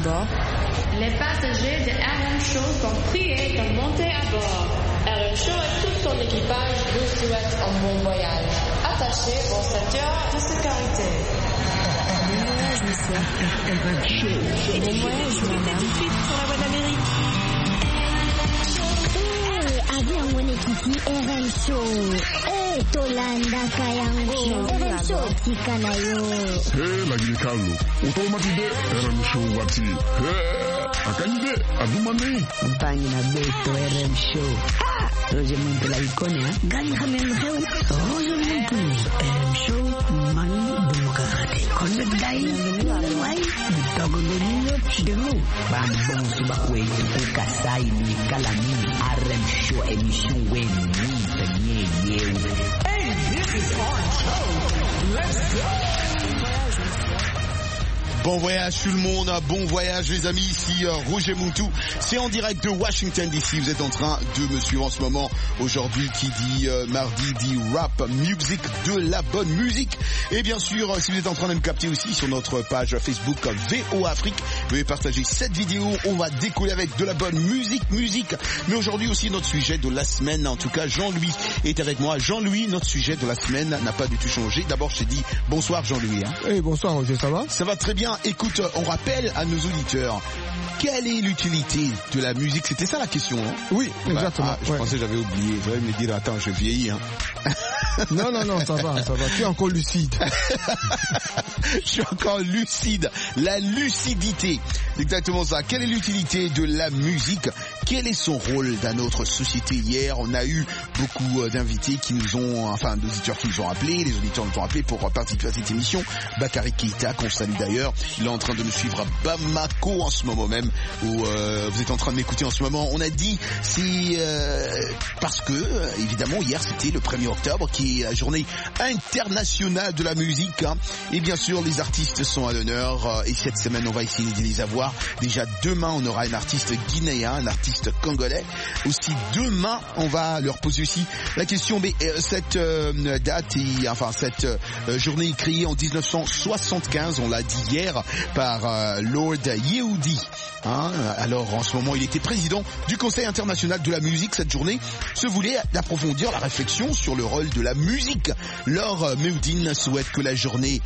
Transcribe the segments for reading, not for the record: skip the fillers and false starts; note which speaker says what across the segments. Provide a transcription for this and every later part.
Speaker 1: bord.
Speaker 2: Les passagers de RM Show sont priés de monter à bord. RM Show et tout son équipage vous souhaitent un bon voyage. Attachez vos ceintures de sécurité.
Speaker 1: Bon voyage, monsieur.
Speaker 3: RM Show.
Speaker 1: Bon voyage, madame.
Speaker 2: Tout de suite sur la voie d'Amérique.
Speaker 4: Avion mwenyekiti RM Show. Tolanda Kayango. RM Show tikanayo.
Speaker 3: Lagi Carlo. Automatide RM Show wati. Akanyide adumane.
Speaker 5: Mpangi na beto RM Show. Roger Muntu la ikone ha. Gani hamen heu. Roger Muntu. RM Show mani bumukarate. Konbet dai. Wai. Dogo doniyo chidemo. Bambon subakwe. Ukasai ni kalami. RM Show emission wen ni penye yewe.
Speaker 6: Hey, this is our show. Let's go.
Speaker 7: Bon voyage tout le monde, bon voyage les amis, ici Roger Muntu, c'est en direct de Washington DC, vous êtes en train de me suivre en ce moment, aujourd'hui qui dit mardi dit rap music, de la bonne musique, et bien sûr si vous êtes en train de me capter aussi sur notre page Facebook VO Afrique, vous pouvez partager cette vidéo, on va décoller avec de la bonne musique, mais aujourd'hui aussi notre sujet de la semaine, en tout cas Jean-Louis est avec moi, Jean-Louis, notre sujet de la semaine n'a pas du tout changé, d'abord je t'ai dit bonsoir Jean-Louis.
Speaker 8: Hey, bonsoir Roger, ça va?
Speaker 7: Ça va très bien. Écoute, on rappelle à nos auditeurs, quelle est l'utilité de la musique? C'était ça la question, hein?
Speaker 8: Oui, exactement.
Speaker 7: Je pensais que j'avais oublié. J'allais me dire, attends, je vieillis, hein.
Speaker 8: Non, ça va. Tu es encore lucide.
Speaker 7: Je suis encore lucide. La lucidité. Exactement ça. Quelle est l'utilité de la musique? Quel est son rôle dans notre société? Hier, on a eu beaucoup d'invités qui nous ont, enfin, d'auditeurs qui nous ont appelés, les auditeurs nous ont appelés pour participer à cette émission. Bakary Keita, qu'on salue d'ailleurs. Il est en train de me suivre à Bamako en ce moment même, où vous êtes en train de m'écouter en ce moment. On a dit, c'est parce que, évidemment, hier, c'était le 1er octobre, qui est la journée internationale de la musique, hein. Et bien sûr, les artistes sont à l'honneur, et cette semaine, on va essayer de les avoir. Déjà, demain, on aura un artiste guinéen, un artiste congolais. Aussi, demain, on va leur poser aussi la question, mais cette date, cette journée est créée en 1975, on l'a dit hier, par Lord Yehudi. Hein, alors, en ce moment, il était président du Conseil international de la musique. Cette journée se voulait d'approfondir la réflexion sur le rôle de la musique. Lord Meudine souhaite que la journée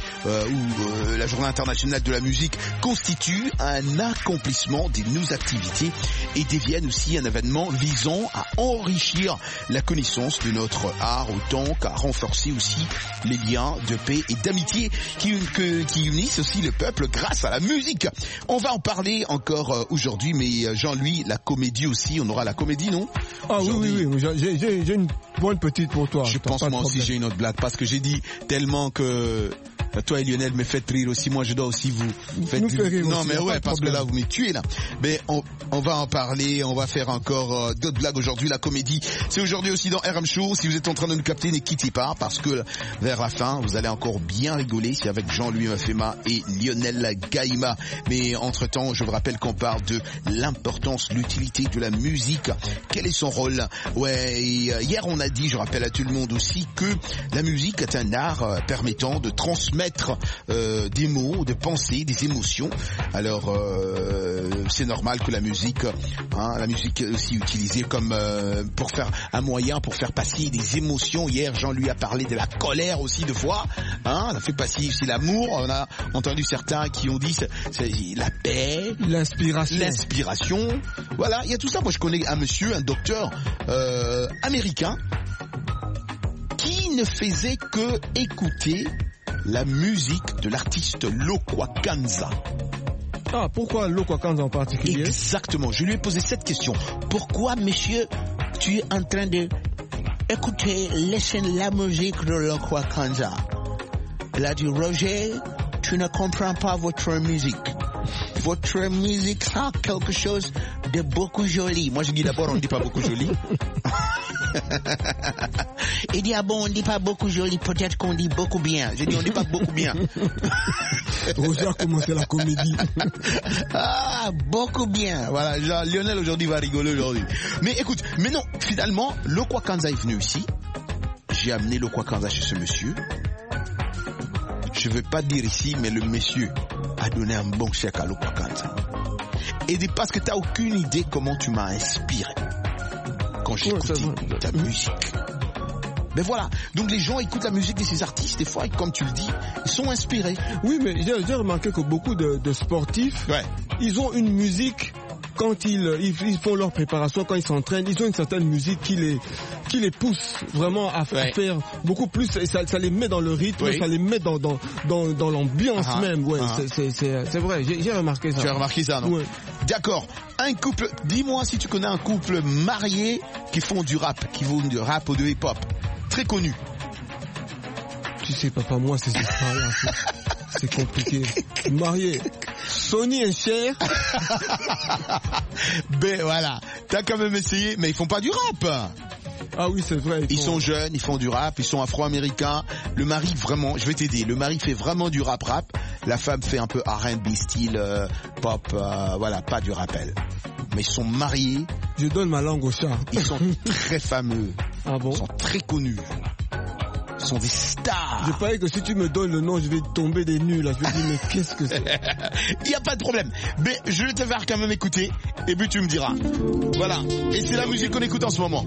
Speaker 7: la journée internationale de la musique constitue un accomplissement de nos activités et devienne aussi un événement visant à enrichir la connaissance de notre art autant qu'à renforcer aussi les liens de paix et d'amitié qui unissent aussi le peuple grâce à la musique. On va en parler encore aujourd'hui, mais Jean-Louis, la comédie aussi, on aura la comédie, non?
Speaker 8: Ah oui, j'ai une bonne petite pour toi.
Speaker 7: Je pense moi aussi j'ai une autre blague parce que j'ai dit tellement que toi et Lionel me faites rire aussi, moi je dois aussi vous faire rire. Non mais ouais, parce que là vous me tuez là. Mais on va en parler, on va faire encore d'autres blagues aujourd'hui. La comédie, c'est aujourd'hui aussi dans RM Show. Si vous êtes en train de nous capter, ne quittez pas parce que vers la fin, vous allez encore bien rigoler. C'est avec Jean-Louis Mafema et Lionel Gaïma. Mais entre-temps, je vous rappelle qu'on parle de l'importance, l'utilité de la musique. Quel est son rôle? Ouais, et hier on a dit, je rappelle à tout le monde aussi, que la musique est un art permettant de transmettre des mots, des pensées, des émotions. Alors c'est normal que la musique est aussi utilisée comme pour faire un moyen pour faire passer des émotions. Hier Jean-Louis a parlé de la colère aussi deux fois, hein, on a fait passer aussi l'amour. On a entendu certains qui ont dit c'est la paix, l'inspiration. Voilà, il y a tout ça. Moi je connais un monsieur, un docteur américain qui ne faisait que écouter la musique de l'artiste Lokwakanza.
Speaker 8: Ah, pourquoi Lokwakanza en particulier?
Speaker 7: Exactement, je lui ai posé cette question. Pourquoi, monsieur, tu es en train de écouter, la musique de Lokwakanza? Il a dit, Roger, tu ne comprends pas votre musique. Votre musique a quelque chose de beaucoup joli. Moi, je dis d'abord, on ne dit pas beaucoup joli. Il dit, ah bon, on ne dit pas beaucoup joli, peut-être qu'on dit beaucoup bien. Je dis, on ne dit pas beaucoup bien.
Speaker 8: Roger a commencé la comédie.
Speaker 7: Ah, beaucoup bien. Voilà, Lionel aujourd'hui va rigoler aujourd'hui. Mais écoute, mais non, finalement, Lokwakanza est venu ici. J'ai amené Lokwakanza chez ce monsieur. Je ne veux pas dire ici, mais le monsieur a donné un bon chèque à Lokwakanza. Et parce que t'as aucune idée comment tu m'as inspiré quand j'écoutais ta musique. Mais voilà, donc les gens écoutent la musique de ces artistes, des fois, et comme tu le dis, ils sont inspirés.
Speaker 8: Oui, mais j'ai remarqué que beaucoup de sportifs, ils ont une musique, quand ils font leur préparation, quand ils s'entraînent, ils ont une certaine musique qui les pousse vraiment à faire beaucoup plus, et ça les met dans le rythme, ça les met dans l'ambiance même. C'est vrai, j'ai remarqué ça.
Speaker 7: Tu as remarqué ça, non? D'accord. Un couple, dis-moi si tu connais un couple marié qui font du rap, qui font du rap ou de hip-hop. Très connu.
Speaker 8: Tu sais, papa, moi, ces histoires-là, c'est compliqué. Marié. Sonny et Cher.
Speaker 7: Ben voilà. T'as quand même essayé, mais ils font pas du rap.
Speaker 8: Ah oui, c'est vrai.
Speaker 7: Ils sont jeunes, ils font du rap, ils sont afro-américains. Le mari, vraiment, je vais t'aider. Le mari fait vraiment du rap. La femme fait un peu R&B, style pop, voilà, pas du rappel. Mais ils sont mariés.
Speaker 8: Je donne ma langue au chat.
Speaker 7: Ils sont très fameux.
Speaker 8: Ah bon?
Speaker 7: Ils sont très connus. Ils sont des stars.
Speaker 8: Je parie que si tu me donnes le nom, je vais tomber des nues là. Je vais dire, mais qu'est-ce que c'est?
Speaker 7: Il n'y a pas de problème. Mais je vais te faire quand même écouter. Et puis tu me diras. Voilà. Et c'est la musique qu'on écoute en ce moment.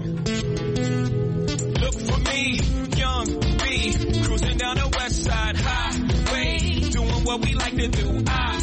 Speaker 9: Look for me, young B, cruising down the west side highway, doing what we like to do.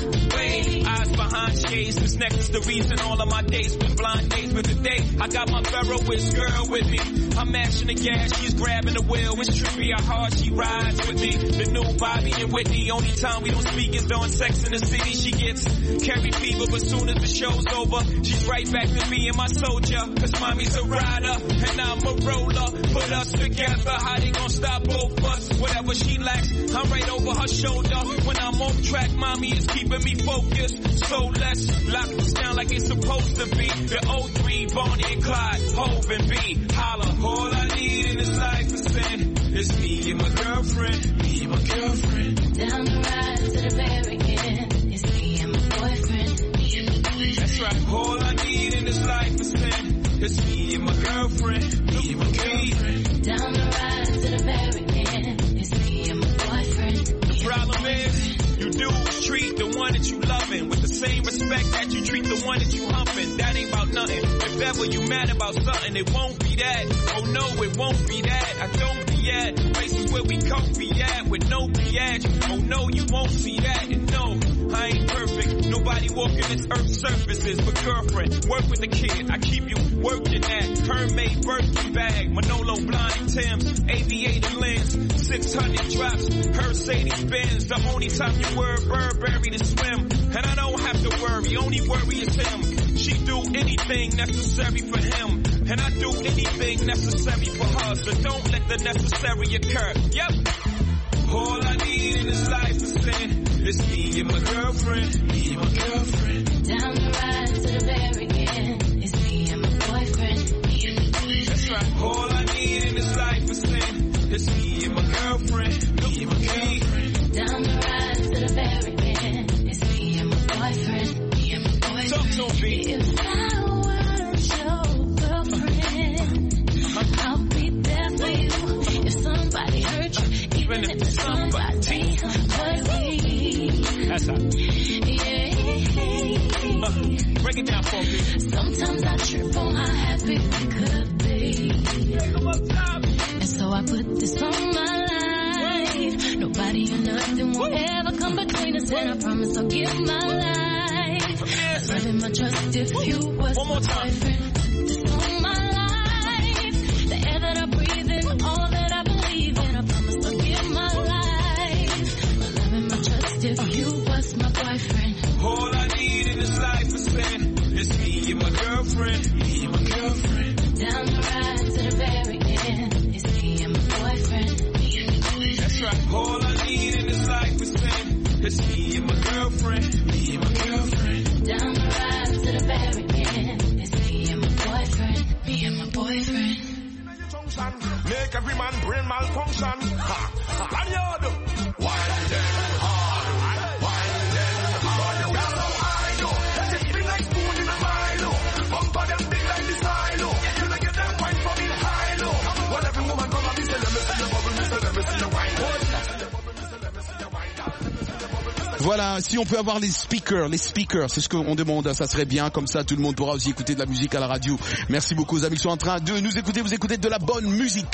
Speaker 9: Eyes behind shades, this necklace the reason all of my days been blind days. But today, I got my Ferroist girl with me. I'm mashing the gas, she's grabbing the wheel. It's trippy how hard she rides with me. The new Bobby and Whitney, only time we don't speak is during Sex in the City. She gets carry fever, but soon as the show's over, she's right back to me and my soldier. Cause mommy's a rider, and I'm a roller. Put us together, how they gon' stop both us? Whatever she lacks, I'm right over her shoulder. When I'm off track, mommy is keeping me focused. So let's lock this down like it's supposed to be. The 03, Bonnie and Clyde, Hov and B. Holla, all I need in this life is sin. It's me and my girlfriend, me and my girlfriend.
Speaker 10: Down the ride to the very end. It's me and my boyfriend, me and my boyfriend.
Speaker 9: That's right, all I need in this life is sin. It's me and my girlfriend, me and my girlfriend.
Speaker 10: Down the ride to the very end. It's me and my boyfriend.
Speaker 9: The problem is, you dudes treat the one that you loving with the same respect that you treat the one that you humping. That ain't about nothing. If ever you mad about something, it won't be that. Oh no, it won't be that. I don't be at places where we comfy at with no biatch. Oh no, you won't see that. And no, I ain't perfect. Nobody walking this earth's surfaces. But girlfriend, work with the kid. I keep you working at Hermès birthday bag, Manolo blind Tim's, aviator lens, 600 drops, Mercedes Benz. The only time you wear Burberry to swim, and I don't have to worry. Only worry is him. She do anything necessary for him, and I do anything necessary for her. So don't let the necessary occur. Yep. All I need in this life is sin. It's me and my girlfriend, me and my girlfriend.
Speaker 10: Down the ride to the very end. It's me and my boyfriend, me and my boyfriend.
Speaker 9: That's right. All I need in this life is sin. It's me and my girlfriend, me and my girlfriend.
Speaker 10: Down the ride to the very end. It's me and my boyfriend, me and my boyfriend.
Speaker 9: Talk to me.
Speaker 10: If I were your girlfriend, I'll be there for you. If somebody hurt you, even if it's somebody but me.
Speaker 9: That's how.
Speaker 10: Yeah.
Speaker 9: Break it down for me.
Speaker 10: Sometimes I trip on how happy we could be. And so I put this on my life. Nobody or nothing will ever come between us, and I promise I'll give my life. My love and my trust if you was my boyfriend. Put this on my life. The air that I breathe in, all that I believe in, I promise I'll give my life. My love and my trust if you was my boyfriend.
Speaker 9: All I need in this life is sin. It's me and my girlfriend, me and my girlfriend.
Speaker 10: Down the ride to the very end. It's me and my boyfriend, me and my boyfriend.
Speaker 9: That's right. All I need in this life is sin. It's me and my girlfriend, me and my girlfriend.
Speaker 10: Down the ride to the very end. It's me and my boyfriend, me and my boyfriend.
Speaker 6: Make every man brain malfunction. Ha! And you do. Wild and hard. Wild and hard. Well, I know that it's been like spoon in a milo. Bumper them big like the silo. You like get them wine from in high low. When every woman come up, me say, let me see your bubble, me say, let me see your wine.
Speaker 7: Voilà, si on peut avoir les speakers, c'est ce qu'on demande, ça serait bien, comme ça tout le monde pourra aussi écouter de la musique à la radio. Merci beaucoup aux amis qui sont en train de nous écouter, vous écoutez de la bonne musique.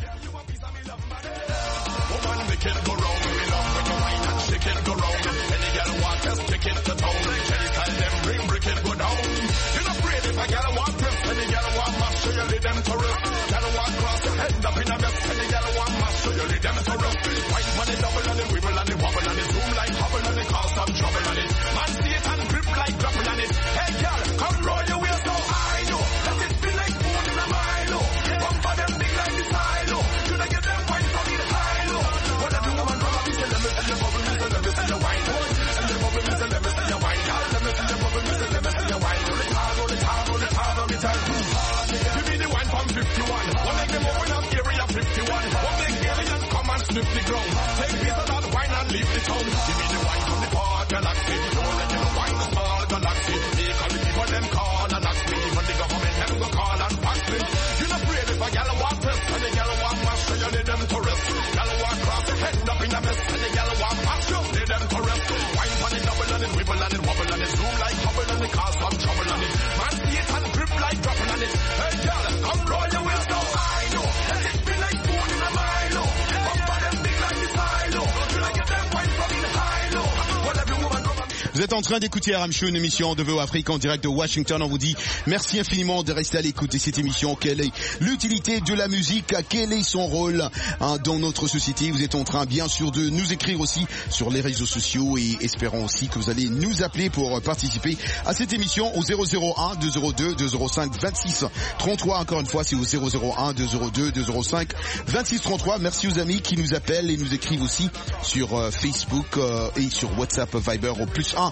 Speaker 7: Vous êtes en train d'écouter RM Show, une émission de VO Afrique en direct de Washington. On vous dit merci infiniment de rester à l'écoute de cette émission. Quelle est l'utilité de la musique? Quel est son rôle dans notre société? Vous êtes en train bien sûr de nous écrire aussi sur les réseaux sociaux et espérons aussi que vous allez nous appeler pour participer à cette émission au 001 202 205 26 33. Encore une fois, c'est au 001 202 205 26 33. Merci aux amis qui nous appellent et nous écrivent aussi sur Facebook et sur WhatsApp, Viber au +1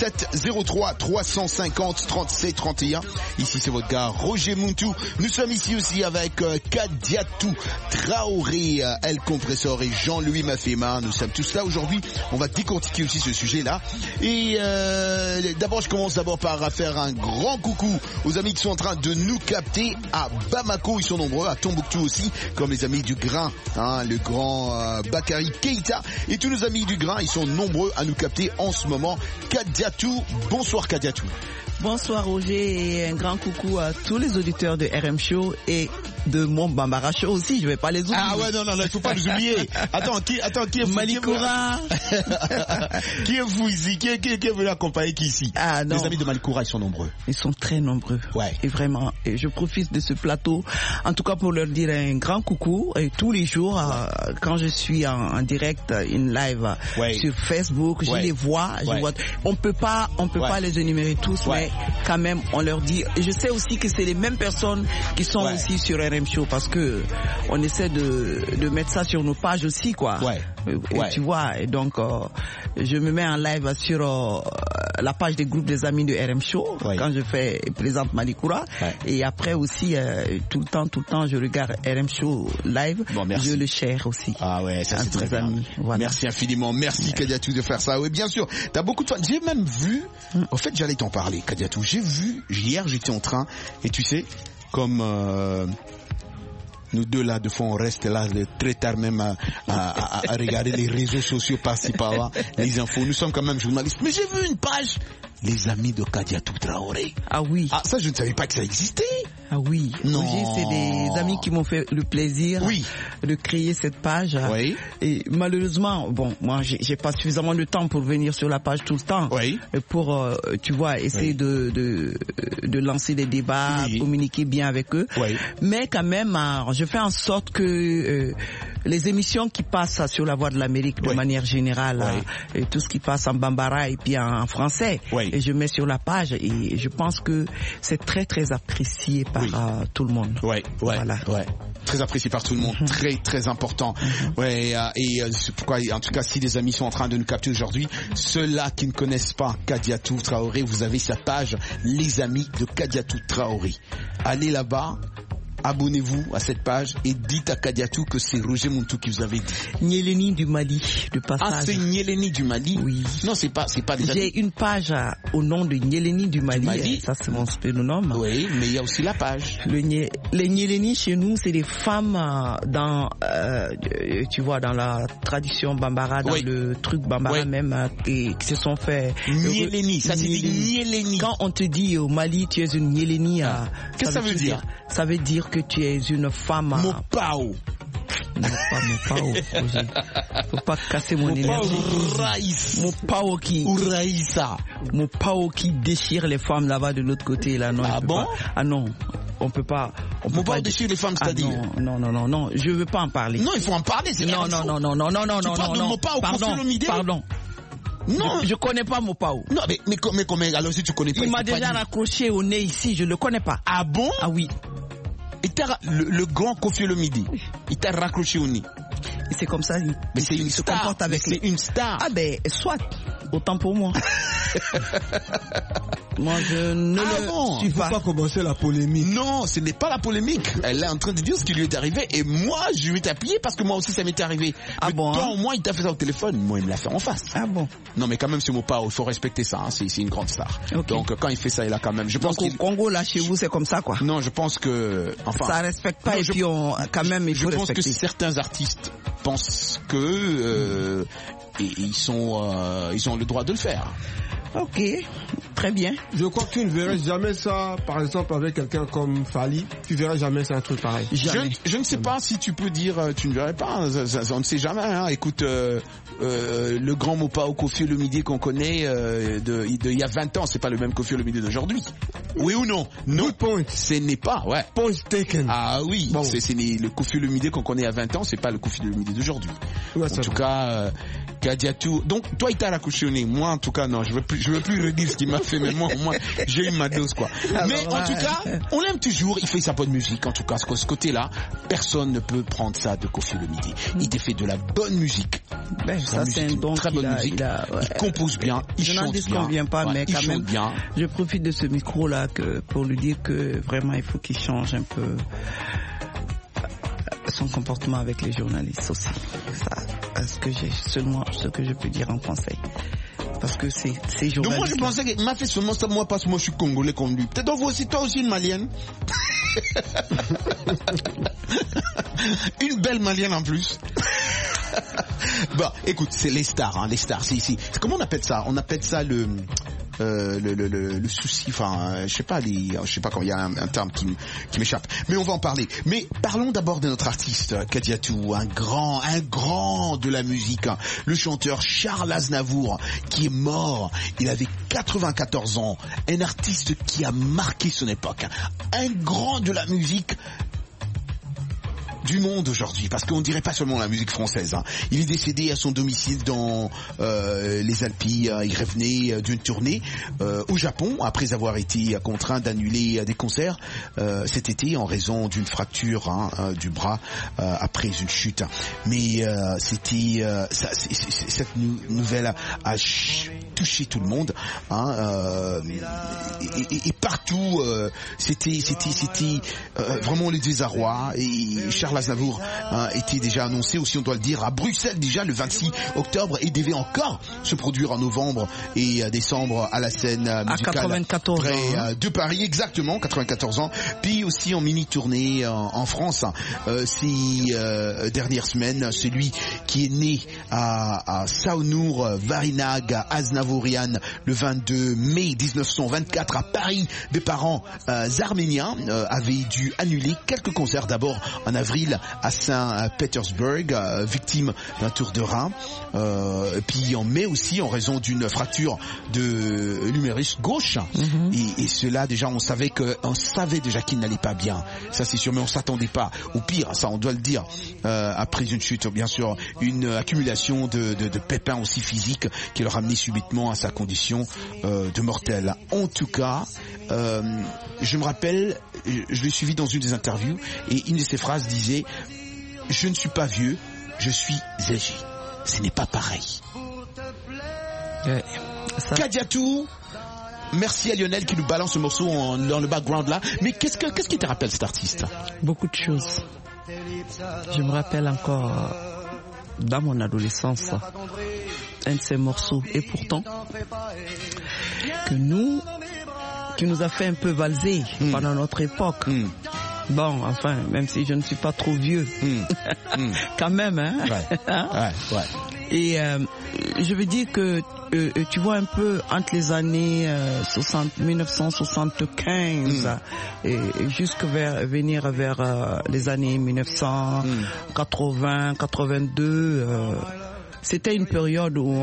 Speaker 7: 703 350 37 31. Ici c'est votre gars Roger Muntu. Nous sommes ici aussi avec Kadiatou Traoré, El Compressor et Jean-Louis Mafema. Nous sommes tous là aujourd'hui. On va décortiquer aussi ce sujet-là. Et d'abord, je commence par faire un grand coucou aux amis qui sont en train de nous capter à Bamako. Ils sont nombreux, à Tombouctou aussi, comme les amis du Grain, le grand Bakary Keïta. Et tous nos amis du Grain, ils sont nombreux à nous capter en ce moment. Kadiatou, bonsoir Kadiatou.
Speaker 11: Bonsoir Roger et un grand coucou à tous les auditeurs de RM Show et de mon Bambara Show aussi, je vais pas les oublier.
Speaker 7: Ah ouais, non, il faut pas les oublier. Attends, qui est
Speaker 11: Malikoura.
Speaker 7: Qui est vous ici? Qui est venu accompagner qui ici?
Speaker 11: Ah non.
Speaker 7: Les amis de Malikoura, ils sont nombreux.
Speaker 11: Ils sont très nombreux.
Speaker 7: Ouais.
Speaker 11: Et vraiment, je profite de ce plateau, en tout cas pour leur dire un grand coucou. Et tous les jours, quand je suis en direct, in live, sur Facebook, je les vois, On peut pas les énumérer tous, mais quand même, on leur dit, et je sais aussi que c'est les mêmes personnes qui sont aussi sur RM Show parce que on essaie de mettre ça sur nos pages aussi, quoi. Et tu vois, et donc, je me mets en live sur la page des groupes des amis de RM Show quand je présente Malikoura. Et après aussi, tout le temps, je regarde RM Show live.
Speaker 7: Bon, merci.
Speaker 11: Je le share aussi.
Speaker 7: Ah ouais, ça c'est très bien. Amis. Voilà. Merci infiniment. Merci Kadiatou de faire ça. Oui, bien sûr. T'as beaucoup de fans. J'ai même vu, en fait, j'allais t'en parler, Kadiatou. J'ai vu, hier, j'étais en train, et tu sais, comme nous deux là, de fois, on reste là très tard même à regarder les réseaux sociaux par-ci par-là, les infos. Nous sommes quand même journalistes. Mais j'ai vu une page, les amis de Kadiatou Traoré.
Speaker 11: Ah oui.
Speaker 7: Ah, ça, je ne savais pas que ça existait.
Speaker 11: Ah oui.
Speaker 7: Non.
Speaker 11: Roger, c'est des amis qui m'ont fait le plaisir de créer cette page.
Speaker 7: Oui.
Speaker 11: Et malheureusement, bon, moi, j'ai pas suffisamment de temps pour venir sur la page tout le temps.
Speaker 7: Oui.
Speaker 11: Pour, tu vois, essayer de lancer des débats, communiquer bien avec eux.
Speaker 7: Oui.
Speaker 11: Mais quand même, je fais en sorte que les émissions qui passent sur la Voix de l'Amérique de manière générale, et tout ce qui passe en bambara et puis en français, et je mets sur la page et je pense que c'est très très apprécié par tout le monde.
Speaker 7: Voilà. Très apprécié par tout le monde, très très important. Et c'est pourquoi, en tout cas, si les amis sont en train de nous capter aujourd'hui, ceux-là qui ne connaissent pas Kadiatou Traoré, vous avez sa page, les amis de Kadiatou Traoré. Allez là-bas. abonnez-vous à cette page et dites à Kadiatou que c'est Roger Muntu qui vous avait dit.
Speaker 11: Nyeleni du Mali, de passage.
Speaker 7: Ah, c'est Nyeleni du Mali?
Speaker 11: Oui.
Speaker 7: Non, c'est pas déjà.
Speaker 11: J'ai une page au nom de Nyeleni du Mali. Ça, c'est mon prénom.
Speaker 7: Oui, mais il y a aussi la page.
Speaker 11: Les Nyeleni chez nous, c'est des femmes dans, tu vois, dans la tradition Bambara, dans le truc Bambara même, qui se sont fait.
Speaker 7: Nyeleni, ça c'est Nyeleni.
Speaker 11: Quand on te dit au Mali, tu es une Nyeleni,
Speaker 7: qu'est-ce que ça veut dire?
Speaker 11: Ça veut dire que tu es une femme.
Speaker 7: Mopao.
Speaker 11: Non, pas Mopao. Faut pas casser mon énergie. Mopao qui.
Speaker 7: Ouraïsa.
Speaker 11: Mopao qui déchire les femmes là-bas de l'autre côté là. Non,
Speaker 7: ah bon?
Speaker 11: Ah non. On peut pas.
Speaker 7: Mopao déchire les femmes, c'est-à-dire?
Speaker 11: Non. Je veux pas en parler.
Speaker 7: Non, il faut en parler. C'est
Speaker 11: non. Pardon. Non, je connais pas Mopao.
Speaker 7: Non, mais comment, alors si tu connais pas.
Speaker 11: Il m'a déjà raccroché au nez ici, je le connais pas.
Speaker 7: Ah bon?
Speaker 11: Ah oui.
Speaker 7: Le grand Koffi Olomide, il t'a raccroché au nez.
Speaker 11: C'est comme ça.
Speaker 7: Mais c'est une star. C'est une star.
Speaker 11: Ah ben, soit. Autant pour moi. Moi, je ne
Speaker 8: il ne faut pas commencer la polémique.
Speaker 7: Non, ce n'est pas la polémique. Elle est en train de dire ce qui lui est arrivé et moi, je vais t'appuyer parce que moi aussi, ça m'est arrivé.
Speaker 11: Ah bon?
Speaker 7: Toi, au moins, il t'a fait ça au téléphone. Moi, il me l'a fait en face.
Speaker 11: Ah bon?
Speaker 7: Non, mais quand même, ce mot pas, il faut respecter ça. Hein. C'est une grande star. Okay. Donc, quand il fait ça, il a quand même. Je pense
Speaker 11: au Congo, là, chez vous, c'est comme ça, quoi.
Speaker 7: Non, je pense que. Enfin.
Speaker 11: Ça respecte pas et puis quand même, il faut respecter.
Speaker 7: Je pense que certains artistes pensent que ils ont le droit de le faire.
Speaker 11: Ok, très bien.
Speaker 8: Je crois que tu ne verrais jamais ça, par exemple, avec quelqu'un comme Fali. Tu verrais jamais ça, un truc pareil.
Speaker 7: Je ne sais pas si tu peux dire, tu ne verrais pas. On ne sait jamais. Hein. Écoute, le grand Mopao Koffi Olomide qu'on connaît il y a 20 ans, c'est pas le même Koffi Olomide d'aujourd'hui. Oui ou non? Non.
Speaker 8: Good point.
Speaker 7: Ce n'est pas. Ouais.
Speaker 8: Point taken.
Speaker 7: Ah oui. Bon. C'est le Koffi Olomide qu'on connaît il y a 20 ans, c'est pas le Koffi Olomide d'aujourd'hui. Ouais, en tout cas, Kadiatou. Donc toi, il t'a raccroché au nez. Moi, en tout cas, non. Je veux plus redire ce qu'il m'a fait, mais moi, au moins, j'ai eu ma dose, quoi. Mais en tout cas, on l'aime toujours. Il fait sa bonne musique. En tout cas, ce côté-là, personne ne peut prendre ça de Koffi Olomide. Il te fait de la bonne musique.
Speaker 11: Ben, ça, c'est un don.
Speaker 7: Très bonne musique. Il compose bien. Il chante bien.
Speaker 11: Je n'en disconviens pas, mais quand même, je profite de ce micro-là pour lui dire que vraiment, il faut qu'il change un peu son comportement avec les journalistes aussi. Est-ce que j'ai seulement ce que je peux dire en français? Parce que c'est journaliste.
Speaker 7: Donc moi je pensais qu'il m'a fait seulement ça, moi parce que moi je suis congolais comme lui. Peut-être toi aussi une malienne. Une belle malienne en plus. Bon, écoute, c'est les stars, hein, les stars, c'est ici. Comment on appelle ça? On appelle ça le souci, enfin, je sais pas quand il y a un terme qui m'échappe, mais on va en parler. Mais parlons d'abord de notre artiste Kadiatou, un grand de la musique, hein, le chanteur Charles Aznavour, qui est mort. Il avait 94 ans, un artiste qui a marqué son époque, un grand de la musique du monde aujourd'hui, parce qu'on dirait pas seulement la musique française. Hein. Il est décédé à son domicile dans les Alpes. Il revenait d'une tournée au Japon après avoir été contraint d'annuler des concerts cet été en raison d'une fracture du bras après une chute. Mais cette nouvelle a touché tout le monde. Hein, et partout, c'était vraiment le désarroi. Et Charles Aznavour était déjà annoncé aussi, on doit le dire, à Bruxelles déjà le 26 octobre et devait encore se produire en novembre et décembre à la scène musicale
Speaker 11: à 94
Speaker 7: près de Paris, exactement, 94 ans. Puis aussi en mini-tournée en France ces dernières semaines. Celui qui est né à Saonour Varinag Aznavourian le 22 mai 1924 à Paris, des parents arméniens avaient dû annuler quelques concerts, d'abord en avril à Saint-Pétersbourg, victime d'un tour de rein, puis en mai aussi en raison d'une fracture de l'humérus gauche. Et cela déjà on savait déjà qu'il n'allait pas bien, ça c'est sûr, mais on s'attendait pas au pire, ça on doit le dire, après une chute, bien sûr, une accumulation de pépins aussi physiques qui le ramenait subitement à sa condition de mortel. En tout cas, je me rappelle, je l'ai suivi dans une des interviews et une de ses phrases disait: je ne suis pas vieux, je suis âgé. Ce n'est pas pareil. Kadiatou, merci à Lionel qui nous balance ce morceau dans le background là. Mais qu'est-ce qui te rappelle cet artiste?
Speaker 11: Beaucoup de choses. Je me rappelle encore dans mon adolescence un de ces morceaux, et pourtant qui nous a fait un peu valser pendant notre époque. Bon, enfin, même si je ne suis pas trop vieux, quand même, hein.
Speaker 7: Ouais.
Speaker 11: Et je veux dire que tu vois un peu entre les années 1975 et jusqu'à venir vers les années 1980, 82. C'était une période où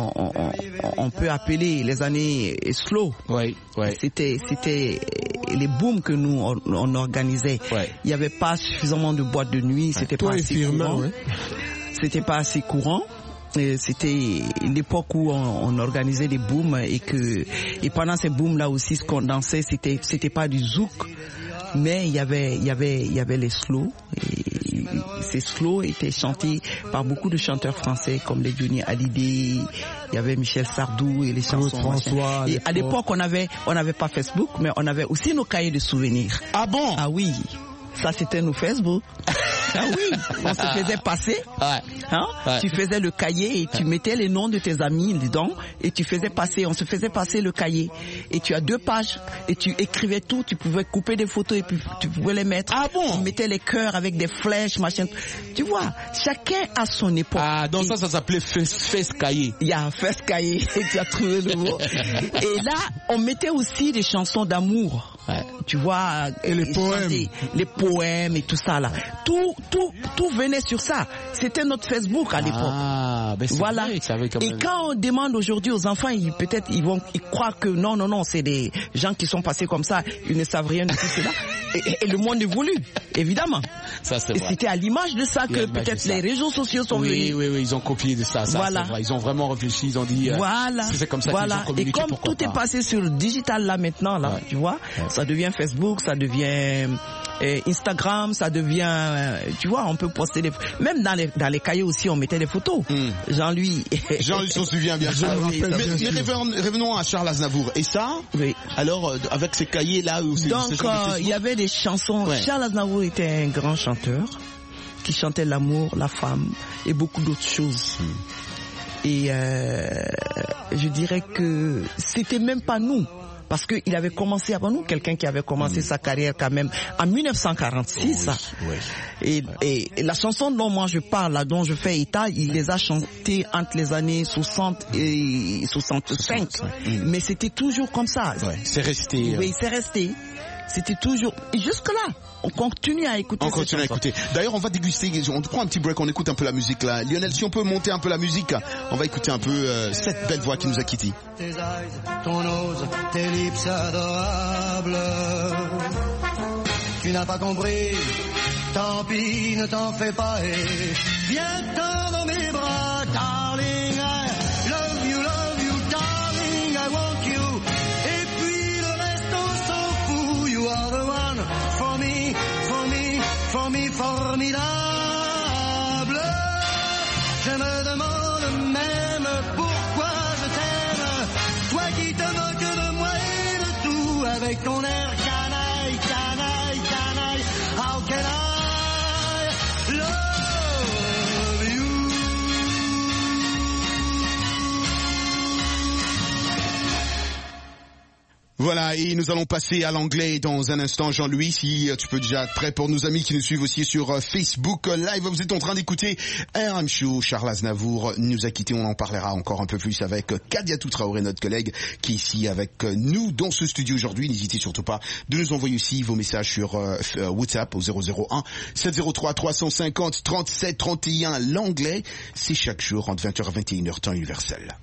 Speaker 11: on peut appeler les années slow.
Speaker 7: Ouais.
Speaker 11: C'était les booms que nous on organisait.
Speaker 7: Ouais.
Speaker 11: Il n'y avait pas suffisamment de boîtes de nuit. C'était pas assez courant. C'était pas assez courant. C'était l'époque où on organisait des booms et pendant ces booms là aussi ce qu'on dansait c'était pas du zouk, mais il y avait les slow. Et ces slow étaient chantés par beaucoup de chanteurs français comme les Johnny Hallyday, il y avait Michel Sardou et les chansons François. Et à l'époque on avait pas Facebook, mais on avait aussi nos cahiers de souvenirs.
Speaker 7: Ah bon?
Speaker 11: Ah oui. Ça, c'était nos Facebook. Ah oui, on se faisait passer. Tu faisais le cahier et tu mettais les noms de tes amis dedans et tu faisais passer. On se faisait passer le cahier. Et tu as 2 pages et tu écrivais tout. Tu pouvais couper des photos et puis tu pouvais les mettre.
Speaker 7: Ah bon?
Speaker 11: On mettait les cœurs avec des flèches, machin. Tu vois, chacun a son époque.
Speaker 7: Ah, donc ça s'appelait Face Cahier.
Speaker 11: Il y a un Face Cahier. Tu as trouvé le mot. Et là, on mettait aussi des chansons d'amour. Tu vois,
Speaker 8: et les
Speaker 11: poèmes et tout ça là. Tout venait sur ça. C'était notre Facebook à l'époque.
Speaker 7: Ah, ben c'est
Speaker 11: voilà.
Speaker 7: Vrai,
Speaker 11: et quand on demande aujourd'hui aux enfants, ils croient que non, c'est des gens qui sont passés comme ça, ils ne savent rien de tout cela. Et le monde évolue, évidemment.
Speaker 7: Ça, c'est
Speaker 11: et
Speaker 7: vrai.
Speaker 11: c'était à l'image de ça que peut-être les réseaux sociaux sont venus.
Speaker 7: Oui, ils ont copié de ça.
Speaker 11: Voilà.
Speaker 7: C'est vrai. Ils ont vraiment réfléchi, ils ont dit.
Speaker 11: Voilà.
Speaker 7: C'est comme ça qu'ils ont communiqué.
Speaker 11: Et comme tout est passé sur le digital là maintenant, là, tu vois, ça devient Facebook, ça devient Instagram, ça devient, tu vois, on peut poster même dans les cahiers aussi, on mettait des photos. Jean-Louis
Speaker 7: s'en souvient bien. Mais revenons à Charles Aznavour. Et ça, alors, avec ces cahiers-là aussi.
Speaker 11: Donc, il y avait des chansons. Charles Aznavour était un grand chanteur qui chantait l'amour, la femme et beaucoup d'autres choses. Et je dirais que c'était même pas nous. Parce qu'il avait commencé avant nous, quelqu'un qui avait commencé sa carrière quand même en 1946. Et la chanson dont moi je parle, là, dont je fais état, il les a chantées entre les années 60 et 65. Mais c'était toujours comme ça.
Speaker 7: C'est resté.
Speaker 11: Oui, c'est resté. C'était toujours... Et jusque-là, on continue à écouter.
Speaker 7: D'ailleurs, on va déguster, on prend un petit break, on écoute un peu la musique là. Lionel, si on peut monter un peu la musique, on va écouter un peu cette belle voix qui nous a quittés.
Speaker 12: Tes eyes, ton nose, tes lips adorables. Tu n'as pas compris, tant pis, ne t'en fais pas et viens-t'en dans mes bras, darling. I love you, darling, I want you. Et puis le reste, on s'en fout. You are the one for me, formidable. Je me demande même pourquoi je t'aime. Toi qui te moques de moi et de tout avec ton air canaille. How can I love you?
Speaker 7: Voilà, et nous allons passer à l'anglais dans un instant. Jean-Louis, si tu peux déjà être prêt pour nos amis qui nous suivent aussi sur Facebook Live. Vous êtes en train d'écouter RM Show. Charles Aznavour nous a quittés. On en parlera encore un peu plus avec Kadiatou Traoré, notre collègue, qui est ici avec nous dans ce studio aujourd'hui. N'hésitez surtout pas de nous envoyer aussi vos messages sur WhatsApp au 001 703 350 37 31. L'anglais, c'est chaque jour entre 20h et 21h, temps universel.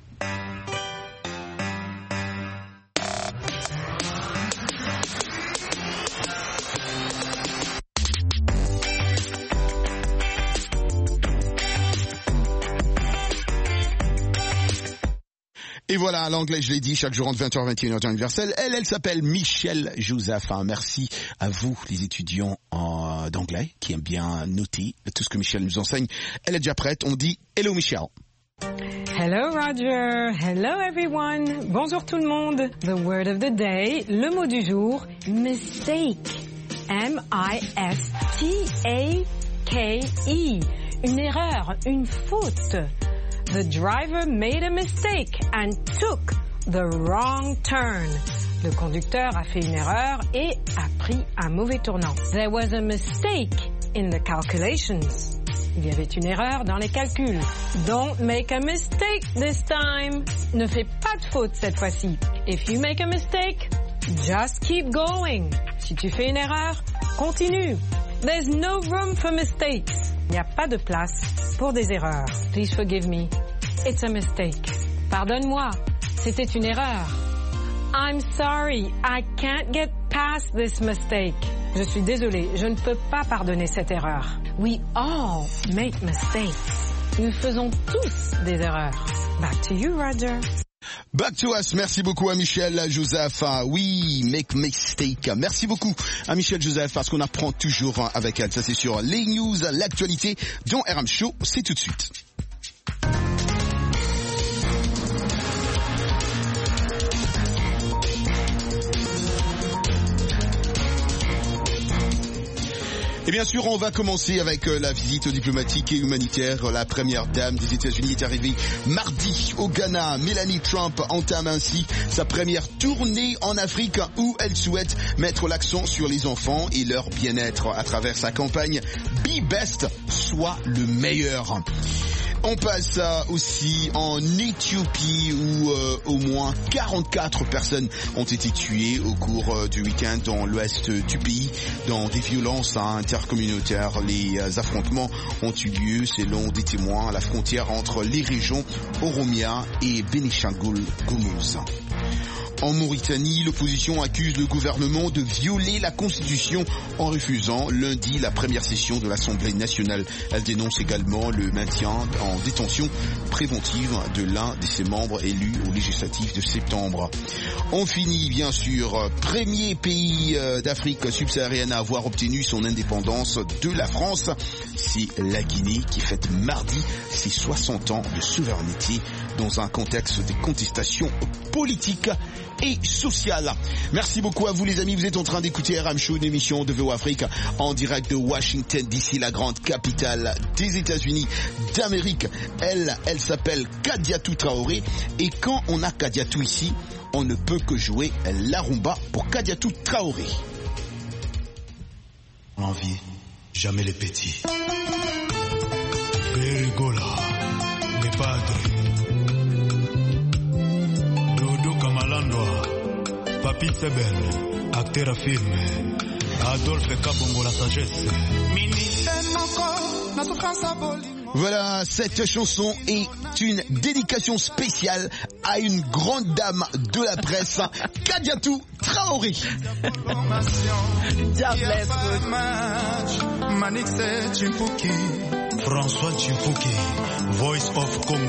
Speaker 7: Et voilà, l'anglais, je l'ai dit, chaque jour entre 20h et 21h, temps universel. Elle s'appelle Michelle Jouzafin. Merci à vous, les étudiants d'anglais, qui aiment bien noter tout ce que Michelle nous enseigne. Elle est déjà prête. On dit hello, Michelle.
Speaker 13: Hello Roger, hello everyone, bonjour tout le monde. The word of the day, le mot du jour, mistake. M-I-S-T-A-K-E. Une erreur, une faute. The driver made a mistake and took the wrong turn. Le conducteur a fait une erreur et a pris un mauvais tournant. There was a mistake in the calculations. Il y avait une erreur dans les calculs. Don't make a mistake this time. Ne fais pas de faute cette fois-ci. If you make a mistake, just keep going. Si tu fais une erreur, continue. There's no room for mistakes. Il n'y a pas de place pour des erreurs. Please forgive me. It's a mistake. Pardonne-moi. C'était une erreur. I'm sorry. I can't get past this mistake. Je suis désolée, je ne peux pas pardonner cette erreur. We all make mistakes. Nous faisons tous des erreurs. Back to you, Roger.
Speaker 7: Back to us. Merci beaucoup à Michel Joseph. Oui, make mistake. Merci beaucoup à Michel Joseph parce qu'on apprend toujours avec elle. Ça, c'est sur les news, l'actualité dans RM Show. C'est tout de suite. Et bien sûr, on va commencer avec la visite diplomatique et humanitaire. La première dame des États-Unis est arrivée mardi au Ghana. Melania Trump entame ainsi sa première tournée en Afrique où elle souhaite mettre l'accent sur les enfants et leur bien-être à travers sa campagne Be Best, soit le meilleur. On passe aussi en Éthiopie où au moins 44 personnes ont été tuées au cours du week-end dans l'ouest du pays dans des violences intercommunautaires. Les affrontements ont eu lieu selon des témoins à la frontière entre les régions Oromia et Bénichangul-Gumuz. En Mauritanie, l'opposition accuse le gouvernement de violer la Constitution en refusant lundi la première session de l'Assemblée nationale. Elle dénonce également le maintien en détention préventive de l'un de ses membres élus au législatif de septembre. On finit bien sûr, premier pays d'Afrique subsaharienne à avoir obtenu son indépendance de la France. C'est la Guinée qui fête mardi ses 60 ans de souveraineté dans un contexte de contestation politique et sociale. Merci beaucoup à vous les amis, vous êtes en train d'écouter RM Show, une émission de VO Afrique en direct de Washington DC, la grande capitale des États-Unis d'Amérique. Elle s'appelle Kadiatou Traoré et quand on a Kadiatou ici, on ne peut que jouer la rumba pour Kadiatou Traoré.
Speaker 14: L'envie, jamais les petits. Perigola, mes padres. Malandwa, Papi Sebel, acteur à film, Adolphe Kabongo la sagesse.
Speaker 7: Voilà, cette chanson est une dédication spéciale à une grande dame de la presse, Kadiatou Traoré.
Speaker 14: François Chimpuki, Voice of Congo.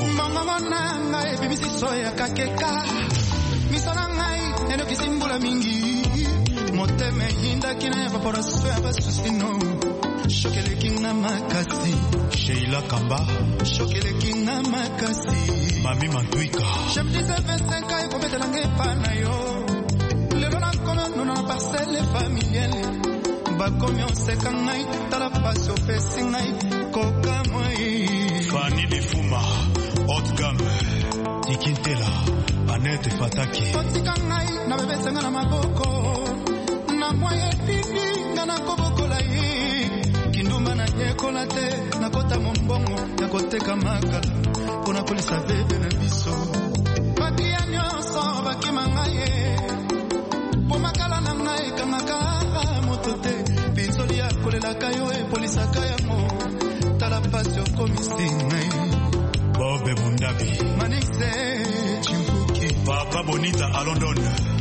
Speaker 15: Misanangai eno kisimbula mingi moteme hinda kina evaporation ya basusino shokele kinga makasi
Speaker 14: Sheila Kamba
Speaker 15: shokele kinga makasi
Speaker 14: Mami Mantuika
Speaker 15: je me disais 25 ans faut mettre langue pana yo le lona kono nona parcelle familiale ba komi on se kangai tala paso fesingai koka moi
Speaker 14: Fanny Lifuma haute gamme Tikintela Annette Fataki
Speaker 15: Otikangai na bebe senga na maboko na moye pipi na koboko la yi kinduma na yekola te na kota mombongo na koteka makala pona kolisa bebe na biso bakia nyonso bakimangaye po makala na ngai kamaka moto te pinzoli ya kolela kayo e polisa kayango tala pasio komisingai
Speaker 14: Bobe Bundabi
Speaker 15: Manixe Chimpuki
Speaker 14: Papa Bonita à London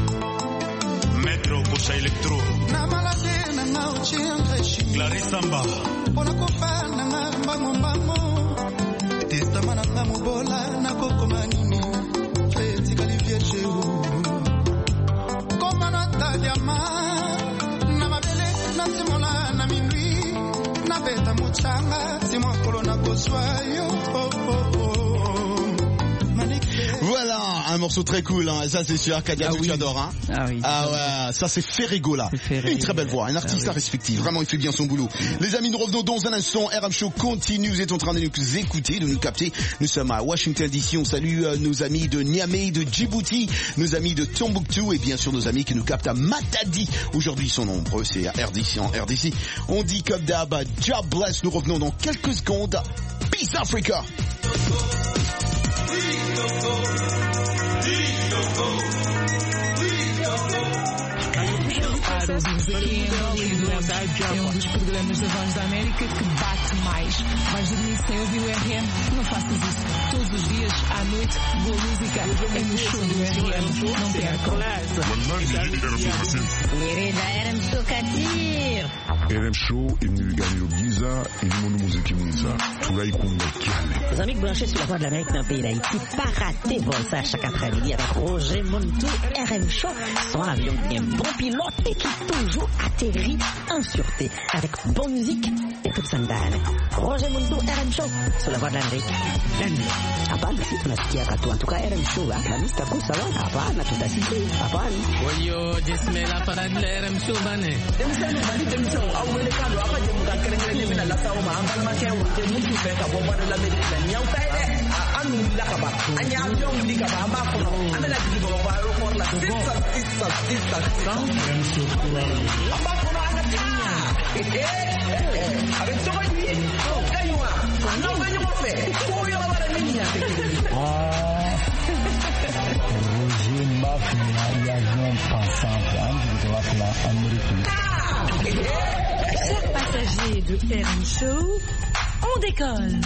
Speaker 14: Metro Kocha Electro
Speaker 15: Na malade na ngauchi angreshi
Speaker 14: Clarisse Samba
Speaker 15: Pona kofa na ngambango mbango Testama na ngamubola na koko manini Feti kalivye cheu Koma na tadiama Na mabele na simola na minui Na beta muchanga Simwa kolo na koswayo Oh oh oh
Speaker 7: un morceau très cool, hein. Ça c'est sûr, Kadia, tu adores, hein.
Speaker 11: Ah oui.
Speaker 7: Ah ouais, ça c'est Ferrigola. Une très belle voix, un artiste à respecter. Vraiment, il fait bien son boulot. Les amis, nous revenons dans un instant. RM Show continue. Vous êtes en train de nous écouter, de nous capter. Nous sommes à Washington DC. On salue nos amis de Niamey, de Djibouti, nos amis de Tombouctou et bien sûr nos amis qui nous captent à Matadi. Aujourd'hui, ils sont nombreux. C'est RDC en RDC. On dit comme d'hab, job bless. Nous revenons dans quelques secondes. Peace Africa.
Speaker 16: É um dos programas da Voz da América que bate mais. Vais dormir sem ouvir o RM? Não faças isso. Todos os dias, à noite, boa música é no show do RM. Não percam.
Speaker 4: RM Show Kadir.
Speaker 3: RM Show imnigani Giza ilimono muziki mwiza tulaikunda kiale.
Speaker 17: Les amis branchés sur la Voix de l'Amérique dans le pays d'Haïti, pas rater ça chaque après-midi avec Roger Montou. RM Show, son avion bien bon pilote et qui toujours atterrit en sûreté avec bonne musique et toute sandale. Roger Montou, RM Show sur la Voix de l'Amérique. Hapana, si tunasikia katu. En tout cas, RM Show, la lista kuu sawa. Hapana, tutasikia. Hapana.
Speaker 18: Wayo, jismela para RM Show bane.
Speaker 19: Au mercado apa je muka keren-keren mina la sawo ma ambal ma kew te mutu fe ka bo bada la medina nyaw tay de anu la ka ba anya avion di ka ba ma ko no ana la di bo ba ro for la sista amba ko no ana tinya avec toi ni kaywa no ba ni mo fe ko yo la bara niña
Speaker 20: Roger Mafia y avion passant de la Amérique.
Speaker 16: Chers passagers de RM Show, on décolle.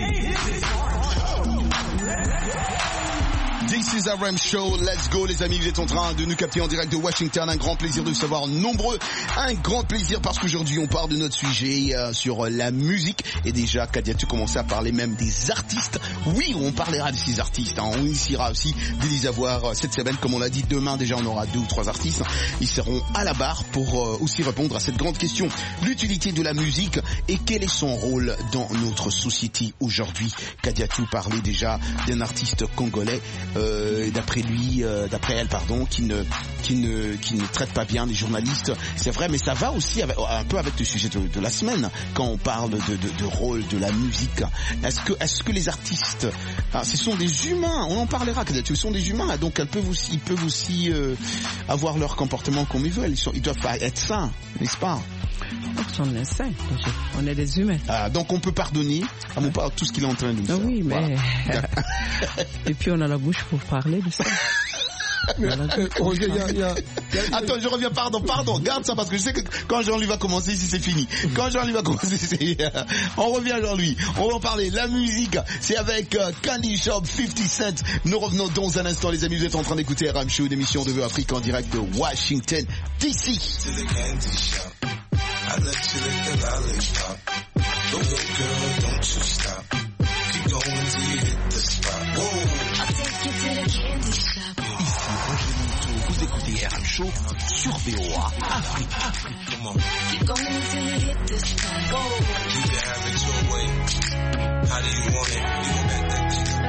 Speaker 7: This is RM Show, let's go les amis, vous êtes en train de nous capter en direct de Washington, un grand plaisir de vous savoir nombreux, un grand plaisir parce qu'aujourd'hui on parle de notre sujet sur la musique et déjà Kadia tu commençais à parler même des artistes, oui on parlera de ces artistes, hein. On essaiera aussi de les avoir cette semaine comme on l'a dit, demain déjà on aura 2 ou 3 artistes, ils seront à la barre pour aussi répondre à cette grande question, l'utilité de la musique et quel est son rôle dans notre société aujourd'hui. Kadia tu parlais déjà d'un artiste congolais, d'après elle, qui ne traite pas bien les journalistes. C'est vrai, mais ça va aussi un peu avec le sujet de la semaine quand on parle de rôle de la musique. Est-ce que les artistes, ce sont des humains? On en parlera. Ce sont des humains, donc ils peuvent aussi avoir leur comportement comme ils veulent. Ils doivent pas être sains, n'est-ce pas?
Speaker 11: On est des humains.
Speaker 7: Donc on peut pardonner à mon père tout ce qu'il est en train de nous faire.
Speaker 11: Oui, mais et puis on a la bouche pour parler de ça.
Speaker 7: Attends, je reviens, pardon, garde ça parce que je sais que quand Jean-Louis va commencer ici c'est fini. Quand Jean-Louis va commencer on revient Jean-Louis, on va en parler, la musique c'est avec Candy Shop 50 Cent. Nous revenons dans un instant les amis, vous êtes en train d'écouter RM Show, une émission de Vœux Afrique en direct de Washington DC.
Speaker 6: I let you lick the lollipop. Go ahead, girl, don't you stop. Keep going till you hit the spot. Whoa.
Speaker 10: I'll take you to the candy shop.
Speaker 7: Ici Roger Montou, vous écoutez RM Show sur VOA Afrique.
Speaker 6: Come on.
Speaker 10: Keep going till you hit the spot. Whoa.
Speaker 6: You can have it your way. How do you want it? You can back that thing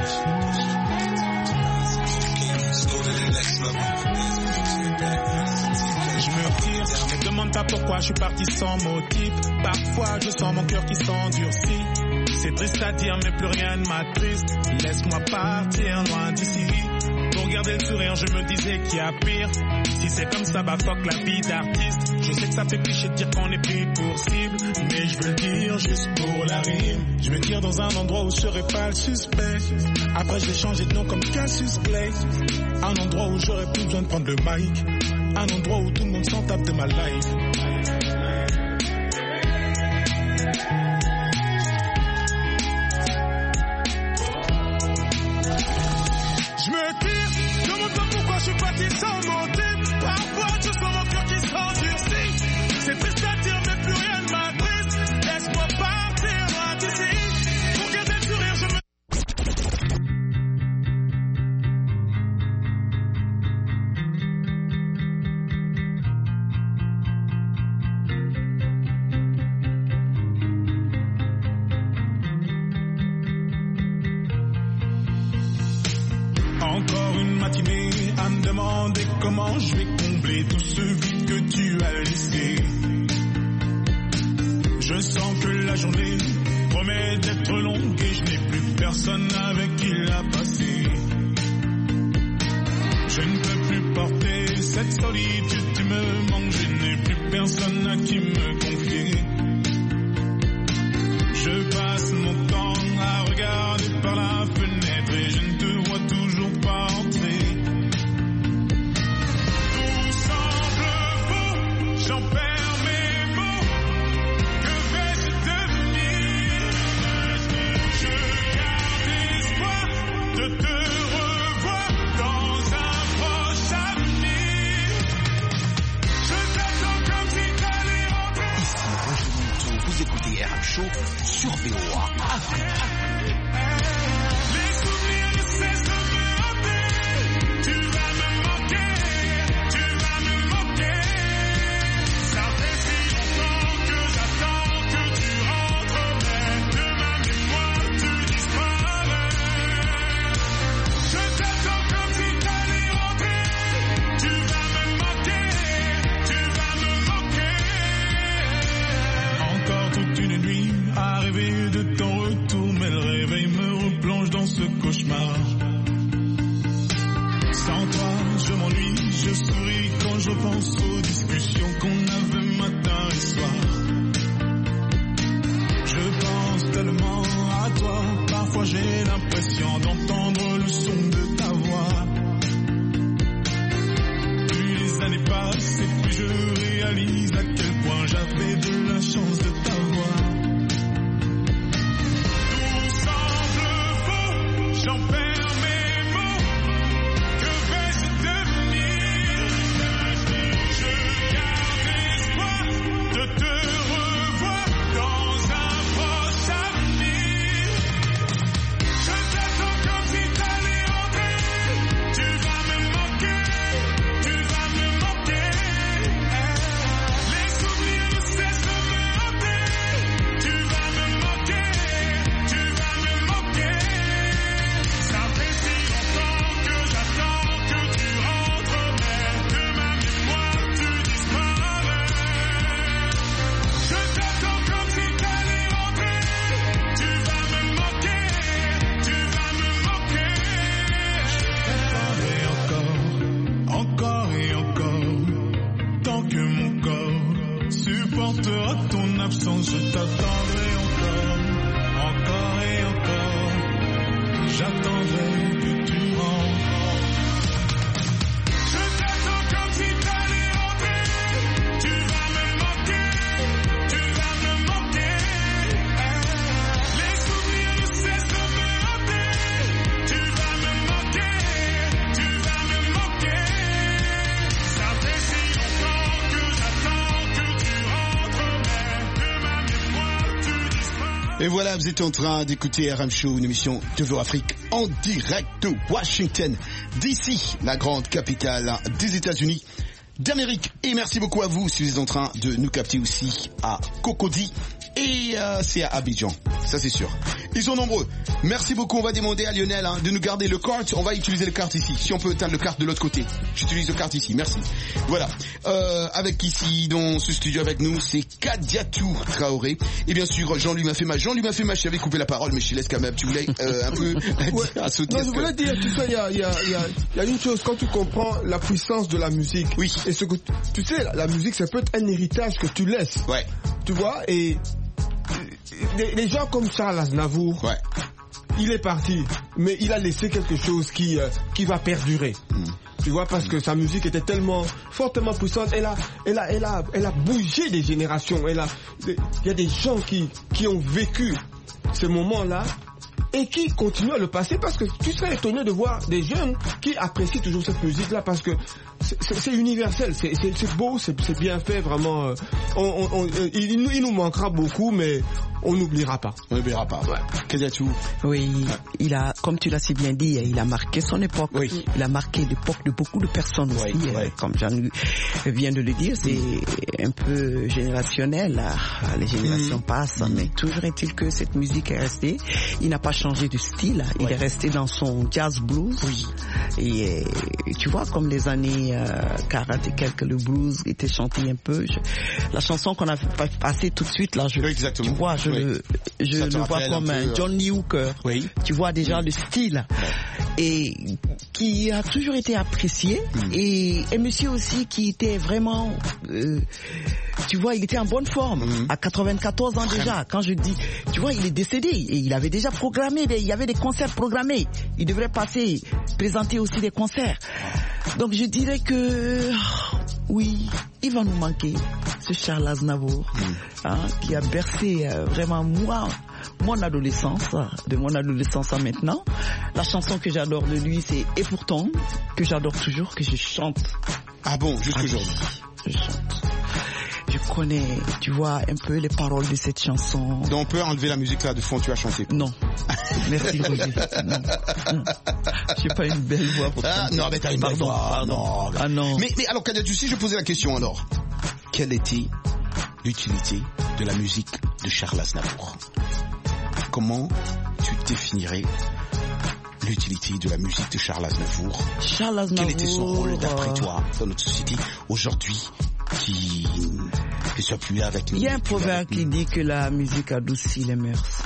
Speaker 6: up. Let's go to the next level.
Speaker 9: Je me retire, me demande pas pourquoi je suis parti sans motif. Parfois je sens mon cœur qui s'endurcit. C'est triste à dire mais plus rien ne m'attriste. Laisse-moi partir loin d'ici. Pour garder le sourire je me disais qu'il y a pire. Si c'est comme ça bah fuck la vie d'artiste. Je sais que ça fait cliché de dire qu'on est pris pour cible, mais je veux le dire juste pour la rime. Je me tire dans un endroit où je serai pas le suspect. Après je vais changer de nom comme Cassius Clay. Un endroit où j'aurais plus besoin de prendre le mic. Un endroit où tout le monde s'en tape de ma life. Je me tire, je me demande pas pourquoi je suis parti sans motif. Parfois je sens mon cœur qui s'endurcit. C'est triste à dire mais plus rien ne m'attriste. Laisse-moi partir loin d'ici. Pour garder le sourire je me...
Speaker 15: à me demander comment je vais combler tout ce vide que tu as laissé. Je sens que la journée promet d'être longue et je n'ai plus personne avec qui la passer. Je ne peux plus porter cette solitude, tu me manques, je n'ai plus personne à qui me confier. Je passe mon temps à regarder par la fenêtre et je ne te vois toujours pas entrer. Tout semble faux, j'en perds mes mots. Que vais-je devenir? Je garde espoir de te revoir dans un proche avenir. Je t'attends comme si t'allais rentrer.
Speaker 7: Ici, Roger Montou, vous écoutez RM Show sur VOA Afrique.
Speaker 15: Les souvenirs ne cessent de me hanter. Tu vas me manquer, tu vas me manquer. Ça fait si longtemps que j'attends que tu rentres, mais de ma mémoire tu disparais. Je t'attends comme si t'allais rentrer. Tu vas me manquer, tu vas me manquer. Encore toute une nuit à rêver de ton retour, mais le réveil me replonge dans ce cauchemar. Sans toi, je m'ennuie, je souris quand je pense aux discussions qu'on avait matin et soir. Je pense tellement à toi, parfois j'ai l'impression d'entendre le son de ta voix. Plus les années passent et plus je réalise à quel point j'avais de la chance de t'avoir. J'en perds mes mots. Que vais-je devenir? Je garde espoir de te revoir dans un proche avenir. Je t'attends comme si t'allais rentrer. Tu vas me manquer, tu vas me manquer. Les souvenirs ne cessent de me hanter. Tu vas me manquer, tu vas me manquer. Ça fait si longtemps que j'attends que tu rentres, mais de ma mémoire tu disparais. Je t'attends comme si t'allais rentrer. Tu vas me manquer, tu vas me manquer. Je t'attendrai encore et encore. Tant que mon corps supportera ton absence, je t'attendrai encore et encore. J'attendrai que tu rentres. Je t'attends comme si t'allais rentrer. Tu vas me manquer, tu vas me manquer. Les souvenirs ne cessent de me hanter. Tu vas me manquer, tu vas me manquer. Ça fait si longtemps que j'attends que tu rentres, mais de ma mémoire tu disparais.
Speaker 7: Et voilà, vous êtes en train d'écouter RM Show, une émission de VOA Afrique en direct de Washington, DC, la grande capitale des États-Unis d'Amérique. Et merci beaucoup à vous si vous êtes en train de nous capter aussi à Cocody. Et c'est à Abidjan, ça c'est sûr. Ils sont nombreux. Merci beaucoup, on va demander à Lionel de nous garder le carte. On va utiliser le carte ici. Si on peut éteindre le carte de l'autre côté. J'utilise le carte ici, merci. Voilà. Avec ici, dans ce studio avec nous, c'est Kadiatou Traoré. Et bien sûr, Jean-Louis Mafema. Jean-Louis Mafema, je t'avais coupé la parole, mais je te laisse quand même. Tu voulais un peu à sauter.
Speaker 8: Non, je voulais dire, tu sais, il y a une chose, quand tu comprends la puissance de la musique.
Speaker 7: Oui.
Speaker 8: Et ce que, tu sais, la musique, ça peut être un héritage que tu laisses.
Speaker 7: Ouais.
Speaker 8: Tu vois, et des gens comme Charles Aznavour,
Speaker 7: ouais.
Speaker 8: Il est parti, mais il a laissé quelque chose qui va perdurer. Tu vois, parce que sa musique était tellement fortement puissante, elle a bougé des générations. Il y a des gens qui ont vécu ce moment-là et qui continuent à le passer, parce que tu serais étonné de voir des jeunes qui apprécient toujours cette musique-là, parce que c'est universel, c'est beau, c'est bien fait, vraiment. Il nous manquera beaucoup, mais on n'oubliera pas.
Speaker 7: On n'oubliera pas. Ouais. Kadiatou.
Speaker 11: Oui, il a, comme tu l'as si bien dit, il a marqué son époque.
Speaker 7: Oui.
Speaker 11: Il a marqué l'époque de beaucoup de personnes aussi. Comme Jean vient de le dire, c'est un peu générationnel. Les générations passent, mais toujours est-il que cette musique est restée. Il n'a pas changé de style. Il est resté dans son jazz blues. Oui. Et tu vois, comme les années 40 et quelques, le blues était chanté un peu. La chanson qu'on a passée tout de suite, là, tu vois, je le vois comme un John Lee Hooker. Oui. Tu vois déjà le style. Et qui a toujours été apprécié. Et monsieur aussi qui était vraiment, tu vois, il était en bonne forme. À 94 ans déjà. Quand je dis, tu vois, il est décédé. Et il avait déjà programmé, il y avait des concerts programmés. Il devrait présenter aussi des concerts. Donc je dirais que oui, il va nous manquer ce Charles Aznavour qui a bercé vraiment mon adolescence, de mon adolescence à maintenant. La chanson que j'adore de lui, c'est Et pourtant, que j'adore toujours, que je chante.
Speaker 7: Ah bon, jusqu'aujourd'hui.
Speaker 11: Je chante. Je connais, tu vois, un peu les paroles de cette chanson.
Speaker 7: Donc on peut enlever la musique là de fond, tu as chanté.
Speaker 11: Non. Merci Roger. Non. J'ai pas une belle voix pour ça.
Speaker 7: Non, mais t'as une belle voix.
Speaker 11: Pardon. Ah non.
Speaker 7: Mais alors, Kadiatou, si je posais la question alors, quelle était l'utilité de la musique de Charles Aznavour? Comment tu définirais l'utilité de la musique de Charles Aznavour?
Speaker 11: Charles Aznavour.
Speaker 7: Quel était son rôle d'après toi dans notre société aujourd'hui qui ne soit plus là avec nous?
Speaker 11: Il y a un proverbe qui dit que la musique adoucit les mœurs.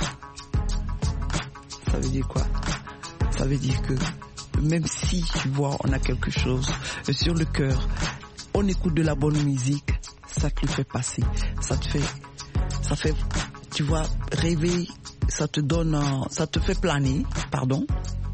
Speaker 11: Ça veut dire quoi? Ça veut dire que même si, tu vois, on a quelque chose sur le cœur, on écoute de la bonne musique, ça te le fait passer. Ça fait, tu vois, rêver, ça te fait planer, pardon.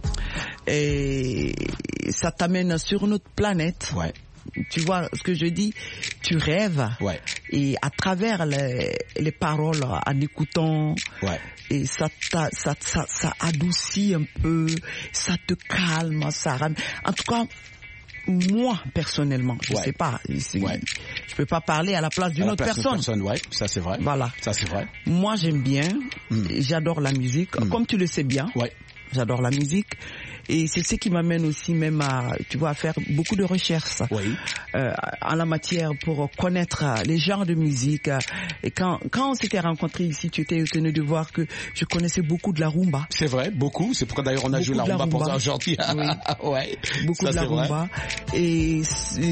Speaker 11: Et ça t'amène sur une autre planète. Ouais. Tu vois ce que je dis? Tu rêves. Ouais. Et à travers les paroles, en écoutant, et ça adoucit un peu, ça te calme, ça ramène. En tout cas, moi, personnellement, je sais pas. Je peux pas parler à la place d'une autre personne.
Speaker 7: Ça c'est vrai.
Speaker 11: Voilà.
Speaker 7: Ça c'est vrai.
Speaker 11: Moi, j'aime bien. J'adore la musique. Comme tu le sais bien. J'adore la musique. Et c'est ce qui m'amène aussi même à, tu vois, à faire beaucoup de recherches en la matière pour connaître les genres de musique. Et quand on s'était rencontrés ici, tu étais étonné de voir que je connaissais beaucoup de la rumba.
Speaker 7: C'est vrai, beaucoup. C'est pourquoi d'ailleurs on a joué la rumba pour ça aujourd'hui.
Speaker 11: Oui. Beaucoup de la rumba. Et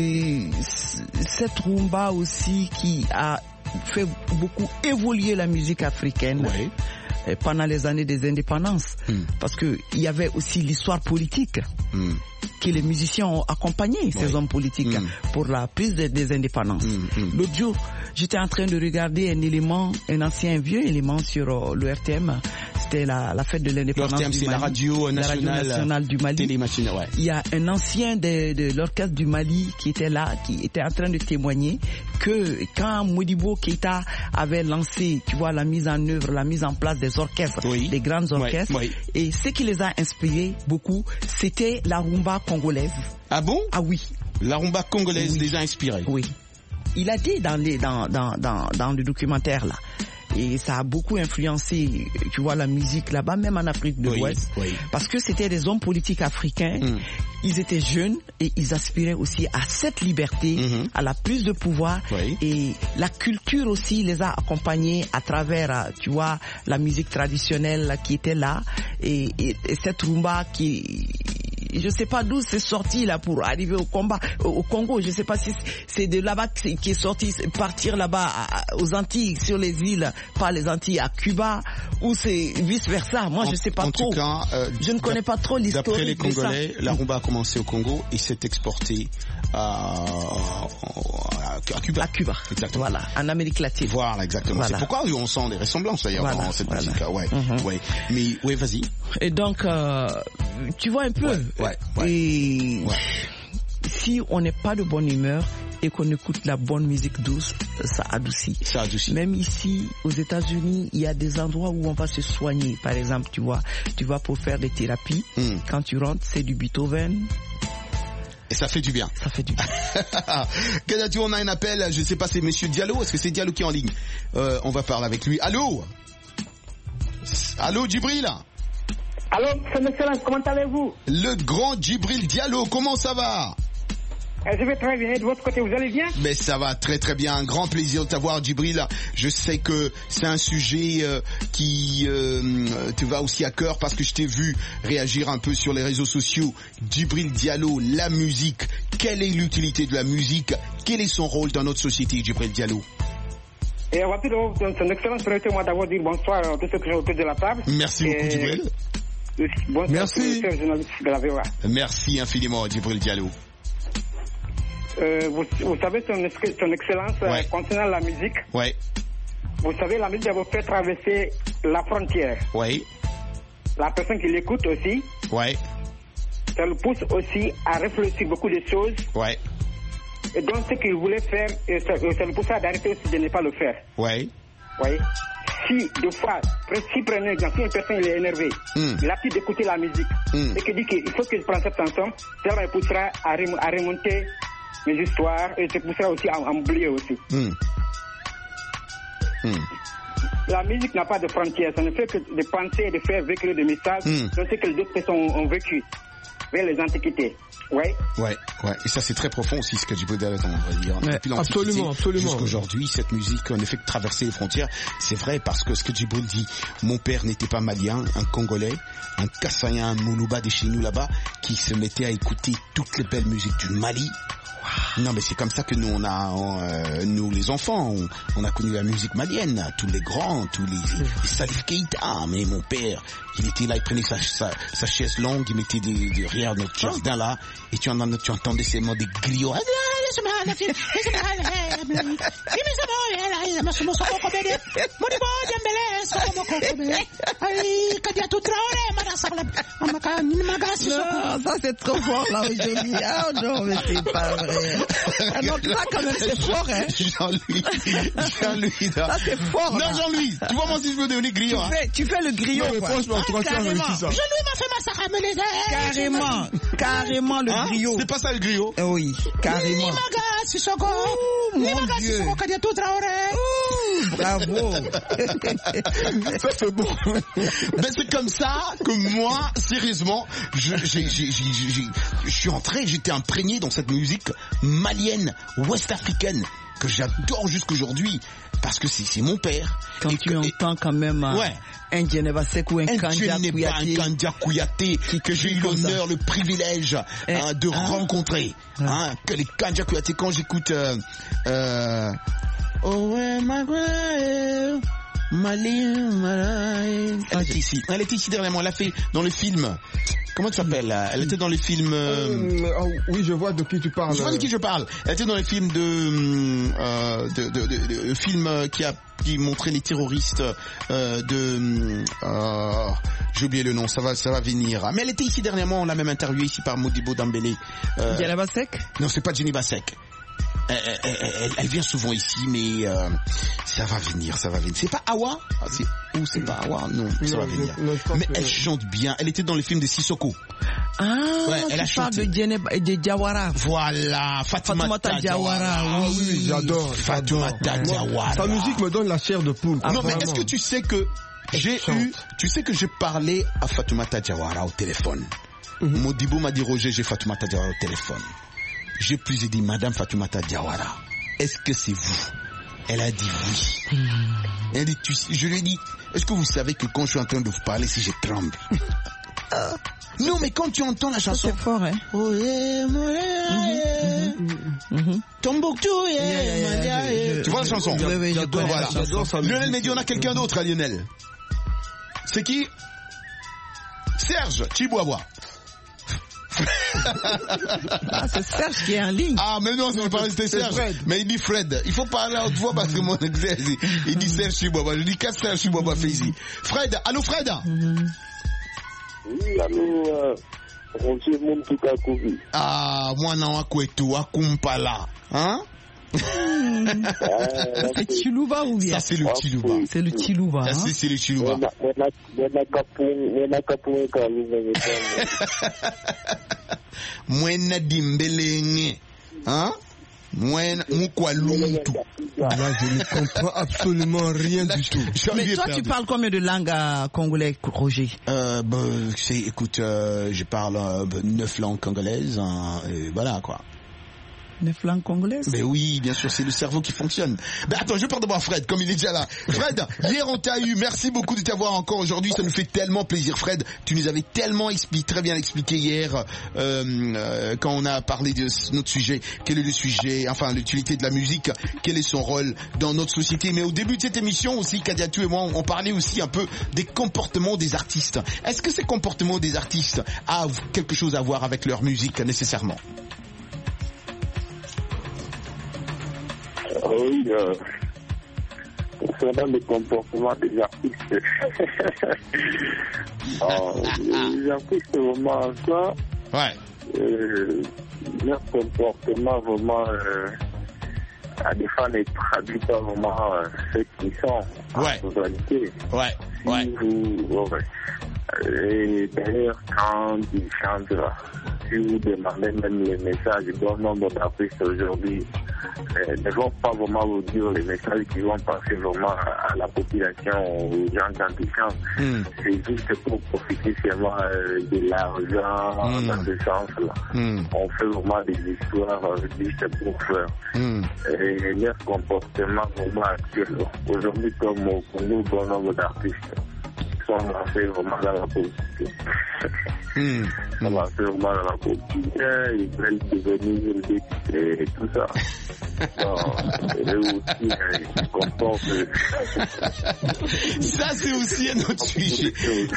Speaker 11: cette rumba aussi qui a fait beaucoup évoluer la musique africaine. Pendant les années des indépendances, parce que il y avait aussi l'histoire politique que les musiciens ont accompagné ces hommes politiques pour la prise des indépendances. L'autre jour, j'étais en train de regarder un ancien vieux élément sur le RTM. C'était la fête de l'indépendance du Mali.
Speaker 7: C'est la radio nationale
Speaker 11: du Mali. Il y a un ancien de l'orchestre du Mali qui était là, qui était en train de témoigner que quand Modibo Keïta avait lancé, tu vois, la mise en œuvre, la mise en place des orchestres, des grands orchestres, et ce qui les a inspirés beaucoup, c'était la rumba congolaise.
Speaker 7: Ah bon?
Speaker 11: Ah oui.
Speaker 7: La rumba congolaise les a inspirés.
Speaker 11: Oui. Il a dit dans le documentaire là. Et ça a beaucoup influencé, tu vois, la musique là-bas, même en Afrique de l'Ouest. Parce que c'était des hommes politiques africains. Ils étaient jeunes et ils aspiraient aussi à cette liberté, à la prise de pouvoir. Et la culture aussi les a accompagnés à travers, tu vois, la musique traditionnelle qui était là. Et cette rumba qui... Je sais pas d'où c'est sorti là pour arriver au Congo. Je sais pas si c'est de là-bas qui est sorti, partir là-bas aux Antilles, sur les îles, pas les Antilles, à Cuba, ou c'est vice versa. Moi, je sais pas trop.
Speaker 7: En tout cas,
Speaker 11: je ne connais pas trop l'histoire.
Speaker 7: D'après les Congolais, la rumba a commencé au Congo et s'est exportée à Cuba.
Speaker 11: À Cuba. Exactement. Voilà. En Amérique latine.
Speaker 7: Voilà, exactement. Voilà. C'est pourquoi on sent des ressemblances d'ailleurs dans cette musique-là. Mais vas-y.
Speaker 11: Et donc, tu vois un peu. Et si on n'est pas de bonne humeur et qu'on écoute la bonne musique douce, ça adoucit. Même ici, aux États-Unis, il y a des endroits où on va se soigner. Par exemple, tu vas pour faire des thérapies. Quand tu rentres, c'est du Beethoven.
Speaker 7: Et ça fait du bien.
Speaker 11: Ça fait du bien.
Speaker 7: Kadiatou, on a un appel. Je ne sais pas, c'est Monsieur Diallo. Est-ce que c'est Diallo qui est en ligne? On va parler avec lui. Allô? Allô, Djibril?
Speaker 21: Allô, son excellence, comment allez-vous?
Speaker 7: Le grand Djibril Diallo, comment ça va?
Speaker 21: Je vais très bien. De votre côté, vous allez bien?
Speaker 7: Mais ça va très très bien. Un grand plaisir de t'avoir, Djibril. Je sais que c'est un sujet qui te va aussi à cœur parce que je t'ai vu réagir un peu sur les réseaux sociaux. Djibril Diallo, la musique. Quelle est l'utilité de la musique? Quel est son rôle dans notre société, Djibril Diallo?
Speaker 21: Et rapidement, son excellence, permettez-moi d'abord dire bonsoir à tous ceux qui sont autour de la table.
Speaker 7: Merci beaucoup, Djibril.
Speaker 21: Bonsoir.
Speaker 7: Merci.
Speaker 21: De la VOA.
Speaker 7: Merci infiniment, Djibril Diallo.
Speaker 21: Vous savez, son excellence, concernant la musique, vous savez, la musique a fait traverser la frontière. La personne qui l'écoute aussi, ça le pousse aussi à réfléchir beaucoup de choses. Et donc, ce qu'il voulait faire, ça le pousse à d'arrêter aussi de ne pas le faire. Si, deux fois, si prenez un exemple, si une personne est énervée, il a pu d'écouter la musique, et qu'il dit qu'il faut qu'il prenne cette chanson, ça le poussera à remonter mes histoires et ça poussera aussi à oublier aussi. La musique n'a pas de frontières, ça ne fait que de penser et de faire véhiculer des messages sur ce que les autres personnes ont vécu vers les antiquités.
Speaker 7: Et ça c'est très profond aussi ce que Djibril Diallo va dire. Depuis
Speaker 8: Absolument.
Speaker 7: Jusqu'aujourd'hui, cette musique ne fait que traverser les frontières. C'est vrai parce que ce que Djibril dit, mon père n'était pas malien, un Congolais, un Kassaïen, un Moulouba de chez nous là-bas, qui se mettait à écouter toutes les belles musiques du Mali. Non mais c'est comme ça que nous on a nous les enfants on a connu la musique malienne, tous les grands, tous les Salif Keïta. Mais mon père, il était là, il prenait sa chaise longue, il mettait derrière notre jardin là, et tu entendais ces mots des griots.
Speaker 11: Ça c'est trop fort là aujourd'hui. Ah non mais c'est pas vrai. Alors là quand même c'est fort hein.
Speaker 7: Jean-Louis.
Speaker 11: Ça c'est fort.
Speaker 7: Non Jean-Louis, tu vois moi si je veux devenir griot.
Speaker 11: Tu fais le griot.
Speaker 8: Non mais franchement, tu as réussi ça.
Speaker 11: Jean-Louis m'a fait massacrer à me les Carrément le griot.
Speaker 7: C'est pas ça le griot?
Speaker 11: Oui, carrément. Mon Dieu. Bravo.
Speaker 8: Ça c'est bon.
Speaker 7: Ben c'est comme ça que moi, sérieusement, je suis entré, j'étais imprégné dans cette musique malienne, ouest-africaine, que j'adore jusqu'aujourd'hui, parce que c'est mon père.
Speaker 11: Quand tu entends quand même un Djeneba Seck ou un
Speaker 7: Kandia Kouyaté, que j'ai eu l'honneur, le privilège de rencontrer. Que les Kandia Kouyaté, quand j'écoute oh ouais, elle était ici dernièrement, elle a fait dans le film. Comment tu t'appelles? Elle était dans les films.
Speaker 8: Oui, je vois de qui tu parles.
Speaker 7: Je vois de qui je parle. Elle était dans les films de film qui montrait les terroristes j'ai oublié le nom, ça va venir. Mais elle était ici dernièrement, on l'a même interviewée ici par Modibo Dambélé.
Speaker 11: Djeneba Seck?
Speaker 7: Non, c'est pas Djeneba Seck. Elle vient souvent ici, mais ça va venir. C'est pas Awa? C'est pas Awa? Non, ça va venir. Mais elle chante bien. Elle était dans le film de Sissoko.
Speaker 11: Elle a chanté. De Diawara.
Speaker 7: Voilà, Fatoumata Diawara.
Speaker 8: Oui, j'adore.
Speaker 7: Fatoumata Diawara.
Speaker 8: Sa musique me donne la chair de poule.
Speaker 7: Non, mais est-ce que tu sais que j'ai parlé à Fatoumata Diawara au téléphone. Modibo m'a dit, Roger, j'ai Fatoumata Diawara au téléphone. J'ai plus dit, Madame Fatoumata Diawara, est-ce que c'est vous? Elle a dit oui. Elle dit, je lui ai dit, est-ce que vous savez que quand je suis en train de vous parler, si je tremble? Non, mais quand tu entends la chanson.
Speaker 11: C'est fort, hein?
Speaker 7: Oh, Tombouctou, tu vois la chanson?
Speaker 11: Oui, j'adore.
Speaker 7: Voilà. Lionel m'a dit, on a quelqu'un d'autre à Lionel. C'est qui? Serge Chiboua.
Speaker 11: C'est Serge qui est en ligne.
Speaker 7: Ah, mais non, c'est pas resté Serge. Mais il dit Fred. Il faut parler à haute voix parce que mon ex, il dit Serge Chiboua. Je dis qu'est-ce que Serge Chiboua fait ici? Fred, allô Fred?
Speaker 22: Oui, allô, Roger Montouka Kouvi.
Speaker 7: Ah, moi non, Akouetou, Akumpala. Hein?
Speaker 11: C'est Chilouba ou bien?
Speaker 7: Ça c'est le Chilouba.
Speaker 11: C'est le Chilouba.
Speaker 7: Ça c'est le Chilouba. Mwena Dimbelenge. Hein? Là, je ne comprends absolument rien du tout.
Speaker 11: Mais toi, tu parles combien de langues congolais, Roger?
Speaker 7: Écoute, je parle 9 langues congolaises, et voilà quoi.
Speaker 11: 9 langues congolaises?
Speaker 7: Mais oui, bien sûr, c'est le cerveau qui fonctionne. Mais attends, je parle d'abord à Fred, comme il est déjà là. Fred, hier on t'a eu, merci beaucoup de t'avoir encore aujourd'hui, ça nous fait tellement plaisir. Fred, tu nous avais tellement très bien expliqué hier, quand on a parlé de notre sujet, quel est le sujet, enfin l'utilité de la musique, quel est son rôle dans notre société. Mais au début de cette émission aussi, Kadiatou et moi, on parlait aussi un peu des comportements des artistes. Est-ce que ces comportements des artistes ont quelque chose à voir avec leur musique nécessairement?
Speaker 22: Oui, concernant le comportement des artistes. Les artistes, vraiment, ça, leur comportement, vraiment, à des fois, ne traduit pas vraiment ce qu'ils sont en réalité. Et d'ailleurs, quand ils chantent, si vous demandez même les messages, bon nombre d'artistes aujourd'hui ne vont pas vraiment vous dire les messages qui vont passer vraiment à la population, aux gens quand ils chantent. C'est juste pour profiter seulement de l'argent dans ce sens-là. On fait vraiment des histoires juste pour faire. Et leur comportement vraiment actuel. Aujourd'hui, comme au Congo, bon nombre d'artistes sont lancés vraiment dans la politique. Sont lancés vraiment dans la politique. Ils veulent devenir députés et tout ça.
Speaker 7: Ça, c'est aussi un autre sujet.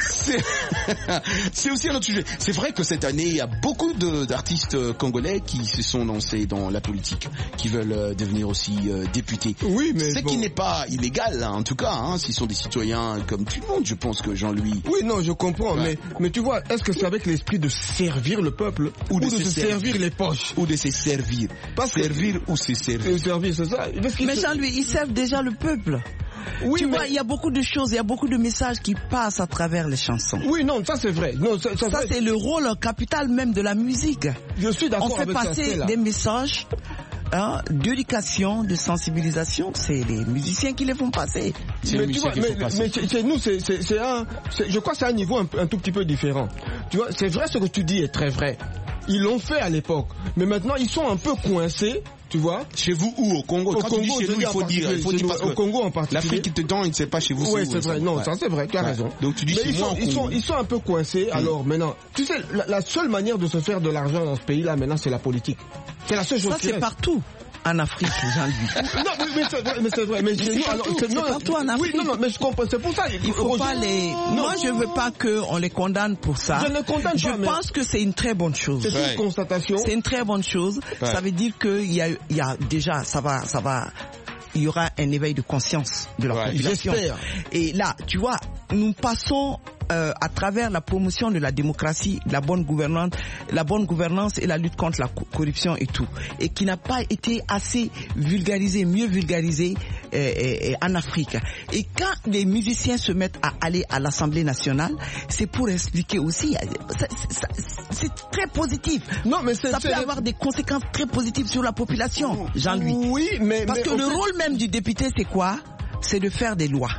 Speaker 7: C'est aussi un autre sujet. C'est vrai que cette année, il y a beaucoup d'artistes congolais qui se sont lancés dans la politique, qui veulent devenir aussi députés.
Speaker 8: Oui, mais
Speaker 7: ce qui n'est pas illégal, hein, en tout cas, hein, s'ils sont des citoyens comme tout le monde, je pense que Jean-Louis.
Speaker 8: Oui, non, je comprends, mais tu vois, est-ce que c'est avec l'esprit de servir le peuple ou de se servir les poches?
Speaker 7: Ou de se servir. Servir ou se servir.
Speaker 8: C'est ça.
Speaker 11: Mais Jean-Louis, ils servent déjà le peuple. Oui, tu vois, il y a beaucoup de choses, il y a beaucoup de messages qui passent à travers les chansons.
Speaker 8: Oui, non, ça c'est vrai. Non, ça
Speaker 11: c'est le rôle capital même de la musique.
Speaker 8: Je suis d'accord avec ça.
Speaker 11: On fait passer des messages d'éducation, de sensibilisation. C'est les musiciens qui les font passer.
Speaker 8: Mais tu vois, mais chez nous, je crois que c'est un niveau un tout petit peu différent. Tu vois, c'est vrai ce que tu dis est très vrai. Ils l'ont fait à l'époque, mais maintenant ils sont un peu coincés. Tu vois?
Speaker 7: Chez vous ou au Congo? Quand tu dis chez nous, il faut dire parce que
Speaker 8: au Congo en particulier.
Speaker 7: L'Afrique qui te donne, il ne sait pas chez vous.
Speaker 8: Oui, c'est vrai. Non, ça c'est vrai. Tu as raison.
Speaker 7: Donc tu dis chez moi.
Speaker 8: Ils sont un peu coincés. Alors maintenant, tu sais, la seule manière de se faire de l'argent dans ce pays-là, maintenant, c'est la politique. C'est la seule chose.
Speaker 11: Ça c'est partout. En Afrique, Jean-Louis.
Speaker 8: Non, mais c'est vrai. Mais
Speaker 11: c'est partout en Afrique.
Speaker 8: Oui, non, mais je comprends. C'est pour ça.
Speaker 11: Il faut pas les. Moi, je veux pas qu'on les condamne pour ça.
Speaker 8: Je ne condamne pas.
Speaker 11: Je pense que c'est une très bonne chose.
Speaker 8: C'est une constatation.
Speaker 11: C'est une très bonne chose. Ça veut dire qu'il y a déjà, ça va. Il y aura un éveil de conscience de la population.
Speaker 8: J'espère.
Speaker 11: Et là, tu vois, nous passons à travers la promotion de la démocratie, de la bonne gouvernance et la lutte contre la corruption et tout, et qui n'a pas été assez vulgarisé, mieux vulgarisé en Afrique. Et quand les musiciens se mettent à aller à l'Assemblée nationale, c'est pour expliquer aussi. C'est très positif.
Speaker 8: Non, mais
Speaker 11: ça peut avoir des conséquences très positives sur la population, Jean-Louis.
Speaker 8: Oui, mais
Speaker 11: parce que le rôle même du député, c'est quoi? C'est de faire des lois.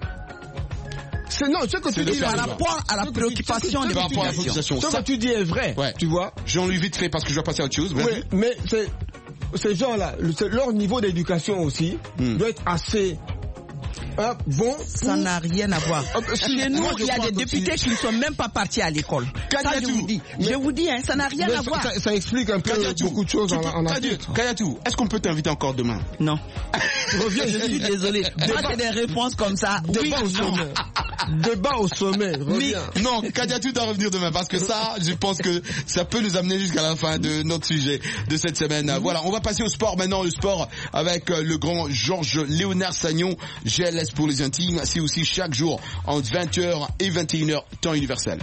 Speaker 8: Non, ce que tu dis
Speaker 11: par rapport à la préoccupation des populations.
Speaker 8: Ce que tu dis est vrai, tu vois.
Speaker 7: Jean-Louis, vite fait, parce que je dois passer à autre chose.
Speaker 8: Oui, mais ces gens-là, leur niveau d'éducation aussi doit être assez bon.
Speaker 11: Ça n'a rien à voir. Chez nous, il y a des députés qui ne sont même pas partis à l'école. Ça, je vous dis. Je vous dis, ça n'a rien à voir.
Speaker 8: Ça explique un peu beaucoup de choses en Afrique.
Speaker 7: Kadiatou, est-ce qu'on peut t'inviter encore demain?
Speaker 11: Non. Reviens, je suis désolé. Moi, j'ai des réponses comme ça. Oui, non.
Speaker 8: Débat au sommet.
Speaker 7: Non, Kadiatou doit revenir demain parce que ça, je pense que ça peut nous amener jusqu'à la fin de notre sujet de cette semaine. Voilà, on va passer au sport maintenant. Le sport avec le grand Georges Léonard Sagnon, GLS pour les intimes. C'est aussi chaque jour entre 20h et 21h, temps universel.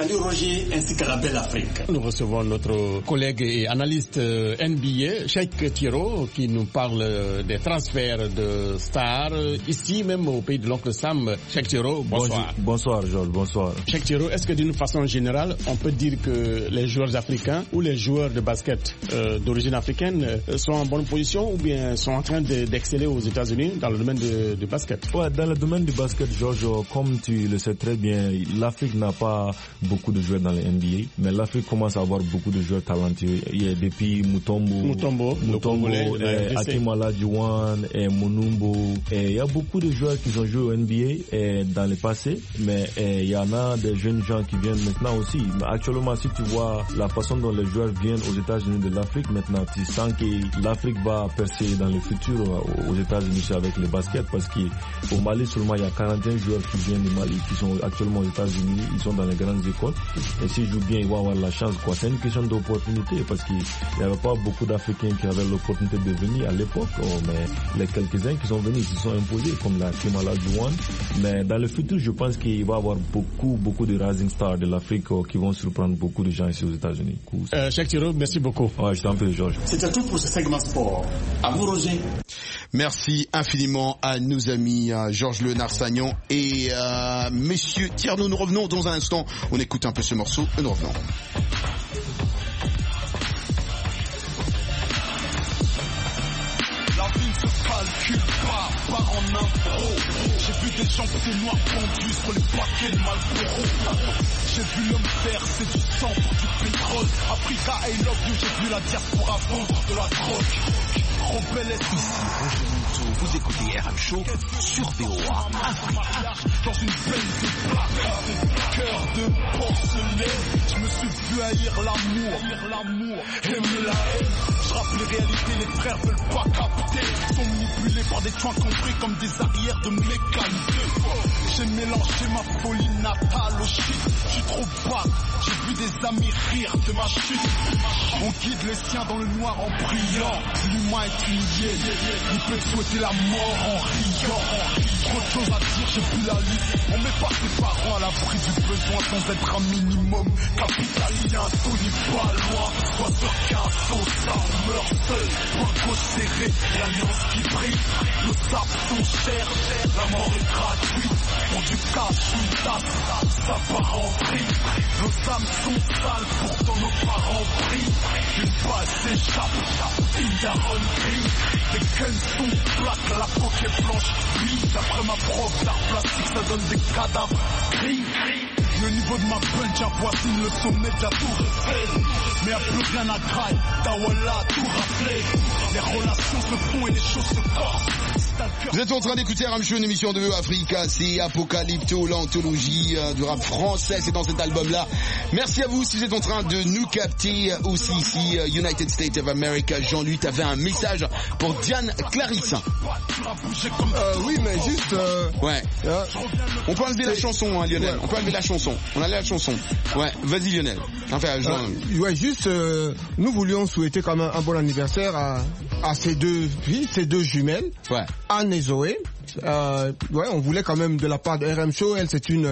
Speaker 1: Salut Roger, ainsi que la belle Afrique.
Speaker 2: Nous recevons notre collègue et analyste NBA, Cheikh Thioro, qui nous parle des transferts de stars ici même au pays de l'oncle Sam. Cheikh Thioro, bonsoir.
Speaker 23: Bonsoir Georges, bonsoir.
Speaker 2: Cheikh Thioro, est-ce que d'une façon générale, on peut dire que les joueurs africains ou les joueurs de basket d'origine africaine sont en bonne position ou bien sont en train d'exceller aux États-Unis dans le domaine du basket?
Speaker 23: Ouais, dans le domaine du basket, Georges, comme tu le sais très bien, l'Afrique n'a pas beaucoup de joueurs dans le NBA, mais l'Afrique commence à avoir beaucoup de joueurs talentueux. Il y a depuis Mutombo, Hakim Olajuwon, Monumbo. Il y a beaucoup de joueurs qui ont joué au NBA dans le passé, mais il y en a des jeunes gens qui viennent maintenant aussi. Mais actuellement, si tu vois la façon dont les joueurs viennent aux États-Unis de l'Afrique, maintenant tu sens que l'Afrique va percer dans le futur aux États-Unis avec le basket, parce qu'au Mali seulement il y a 41 joueurs qui viennent du Mali, qui sont actuellement aux États-Unis, ils sont dans les grandes écoles. Et s'ils jouent bien, ils vont avoir la chance, quoi. C'est une question d'opportunité, parce qu'il n'y avait pas beaucoup d'Africains qui avaient l'opportunité de venir à l'époque, mais les quelques-uns qui sont venus, ils se sont imposés, comme la Hakim Olajuwon. Mais dans le futur, je pense qu'il va y avoir beaucoup de rising stars de l'Afrique qui vont surprendre beaucoup de gens ici aux États-Unis.
Speaker 2: Cheikh Thioro, merci beaucoup.
Speaker 23: Ouais, je t'en prie, Georges.
Speaker 1: C'était tout pour ce segment sport. À vous, Roger.
Speaker 7: Merci infiniment à nos amis Georges Lenard-Sagnon et Monsieur Tierno. Nous revenons dans un instant. On écoute un peu ce morceau et nous revenons.
Speaker 6: La vie ne se calcule pas, part en impro. J'ai vu des gens pieds noirs pendus sur les paquets de Marlboro. J'ai vu l'homme verser du sang pour du pétrole. Africa, I love you, j'ai vu la diaspora vendre de la drogue. Rebelle est ici,
Speaker 7: vous écoutez RM Show sur VOA Africa.
Speaker 6: Dans une belle de plaque, cœur de porcelaine. Je me suis vu haïr l'amour, aimer la haine. Je rappelle les réalités, les frères veulent pas capter. Sont manipulés par des tuins compris comme des arrières de mécanique. J'ai mélangé ma folie natale au shit. J'suis trop bas, j'ai vu des amis rire de ma chute. On guide les siens dans le noir en priant. L'humain est humilié, il peut souhaiter la mort en riant. Trop de choses à dire, j'ai plus la lutte. On met pas ses parents à l'abri du besoin sans être un minimum capitalien. Tout n'est pas loin, soit sûr qu'un saut, ça meurt seul. Point gauche serré, l'alliance qui brille. Nos sapes sont chers, la mort est gratuite. Pour du cash, une tasse, ça part en prix. Nos âmes sont sales, pourtant nos parents prient. Une balle s'échappe, une daronne crie. Les guns sont plaques, la coque est blanche. Oui, d'après ma prof d'art plastique, ça donne des cadavres gris. Le niveau de ma punch avoisine le sommet de la tour Eiffel. Mais y'a plus rien à graille, Tawala a tout rappelé. Les relations se font et les choses se corsent.
Speaker 7: Vous êtes en train d'écouter RM Show, une émission de Africa, c'est Apocalypto, l'anthologie du rap français, c'est dans cet album-là. Merci à vous si vous êtes en train de nous capter aussi ici, United States of America. Jean-Louis, t'avais un message pour Diane Clarisse.
Speaker 8: Oui, mais juste...
Speaker 7: Ouais. On peut enlever la chanson, hein, Lionel. Ouais. On peut enlever la chanson. On a la chanson. Ouais, vas-y Lionel. Enfin,
Speaker 8: ouais, juste, nous voulions souhaiter quand même un bon anniversaire à ces deux filles, ces deux jumelles.
Speaker 7: Ouais.
Speaker 8: Anne et Zoé. Ouais, on voulait quand même de la part de RM Show. Elle, c'est une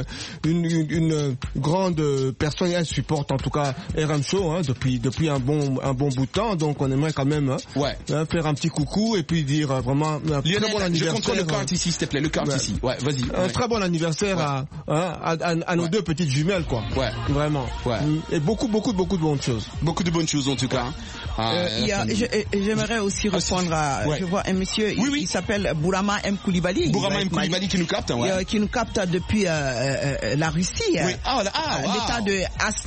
Speaker 8: grande personne. Elle supporte en tout cas RM Show hein, depuis un bon bout de temps. Donc on aimerait quand même faire un petit coucou et puis dire vraiment un
Speaker 7: Lionel,
Speaker 8: très bon anniversaire.
Speaker 7: Je contrôle le carte ici, s'il te plaît. Le carte ici. Ouais, vas-y.
Speaker 8: Un très bon anniversaire à nos deux petites jumelles, quoi.
Speaker 7: Ouais.
Speaker 8: Vraiment.
Speaker 7: Ouais.
Speaker 8: Et beaucoup de bonnes choses.
Speaker 7: Beaucoup de bonnes choses en tout cas.
Speaker 11: J'aimerais aussi répondre à. Je vois un monsieur. Il s'appelle Bourama M. Koulibaly.
Speaker 7: Bourama M. Koulibaly qui nous capte, ouais.
Speaker 11: Qui nous capte depuis la Russie.
Speaker 7: Oui.
Speaker 11: L'état de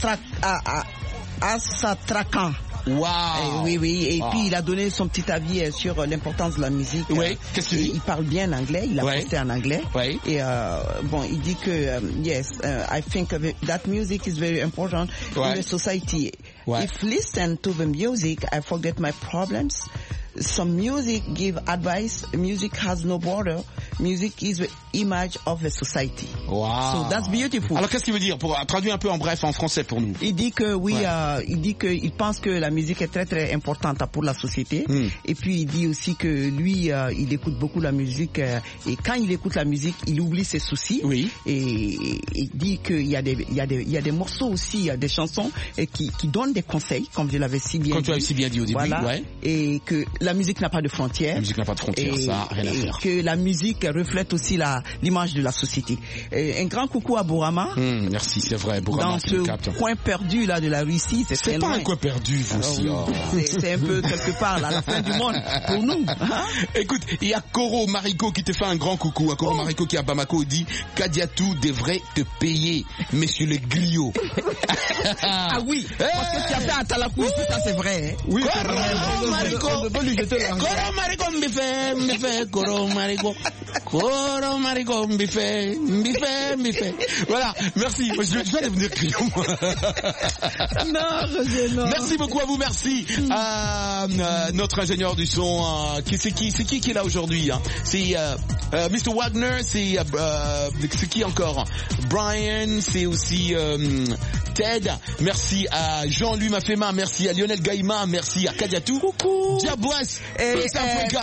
Speaker 11: Astrakhan.
Speaker 7: Wow.
Speaker 11: Oui. Et puis il a donné son petit avis sur l'importance de la musique.
Speaker 7: Oui. Qu'est-ce qu'il dit?
Speaker 11: Il parle bien anglais. Il a posté en anglais.
Speaker 7: Oui.
Speaker 11: Et bon, il dit que I think that music is very important in the society. If listen to the music, I forget my problems. some music give advice. Music has no border. Music is the image of a society.
Speaker 5: Wow.
Speaker 11: So that's beautiful.
Speaker 5: Alors qu'est-ce qu'il veut dire? Pour traduire un peu en bref en français pour nous.
Speaker 11: Il dit que il pense que la musique est très très importante pour la société. Et puis il dit aussi que lui il écoute beaucoup la musique et quand il écoute la musique, il oublie ses soucis.
Speaker 5: Oui.
Speaker 11: Et il dit qu'il y a des morceaux aussi, il y a des chansons qui donnent des conseils, comme je l'avais si bien dit.
Speaker 5: Comme tu l'avais si bien dit au début.
Speaker 11: Voilà.
Speaker 5: Ouais.
Speaker 11: Et que la musique n'a pas de frontières.
Speaker 5: La musique n'a pas de frontières, ça rien à faire.
Speaker 11: Que la musique reflète aussi l'image de la société. Un grand coucou à Bourama.
Speaker 5: Merci, c'est vrai, Bourama.
Speaker 11: Dans ce coin perdu là de la Russie, c'est très loin.
Speaker 5: C'est pas un coin perdu, vous aussi.
Speaker 11: C'est un peu quelque part là, la fin du monde pour nous.
Speaker 5: Écoute, il y a Koro Mariko qui te fait un grand coucou. Koro Mariko qui est à Bamako dit Kadiatou devrait te payer, monsieur le griot.
Speaker 11: Ah oui, parce que tu as fait à Talakou ici, ça c'est vrai.
Speaker 5: Oui, Koro Mariko. Koro Mariko m'bifé, Koro Mariko. Koro Mariko m'bifé. Voilà, merci. Je vais devenir griot, moi.
Speaker 11: Non, Roger, non.
Speaker 5: Merci beaucoup à vous, merci à notre ingénieur du son. C'est qui est là aujourd'hui, hein? C'est Mr. Wagner, c'est qui encore? Brian, c'est aussi Ted. Merci à Jean-Louis Mafema, merci à Lionel Gaïma, merci à Kadiatou.
Speaker 11: Coucou.
Speaker 5: Diabouas,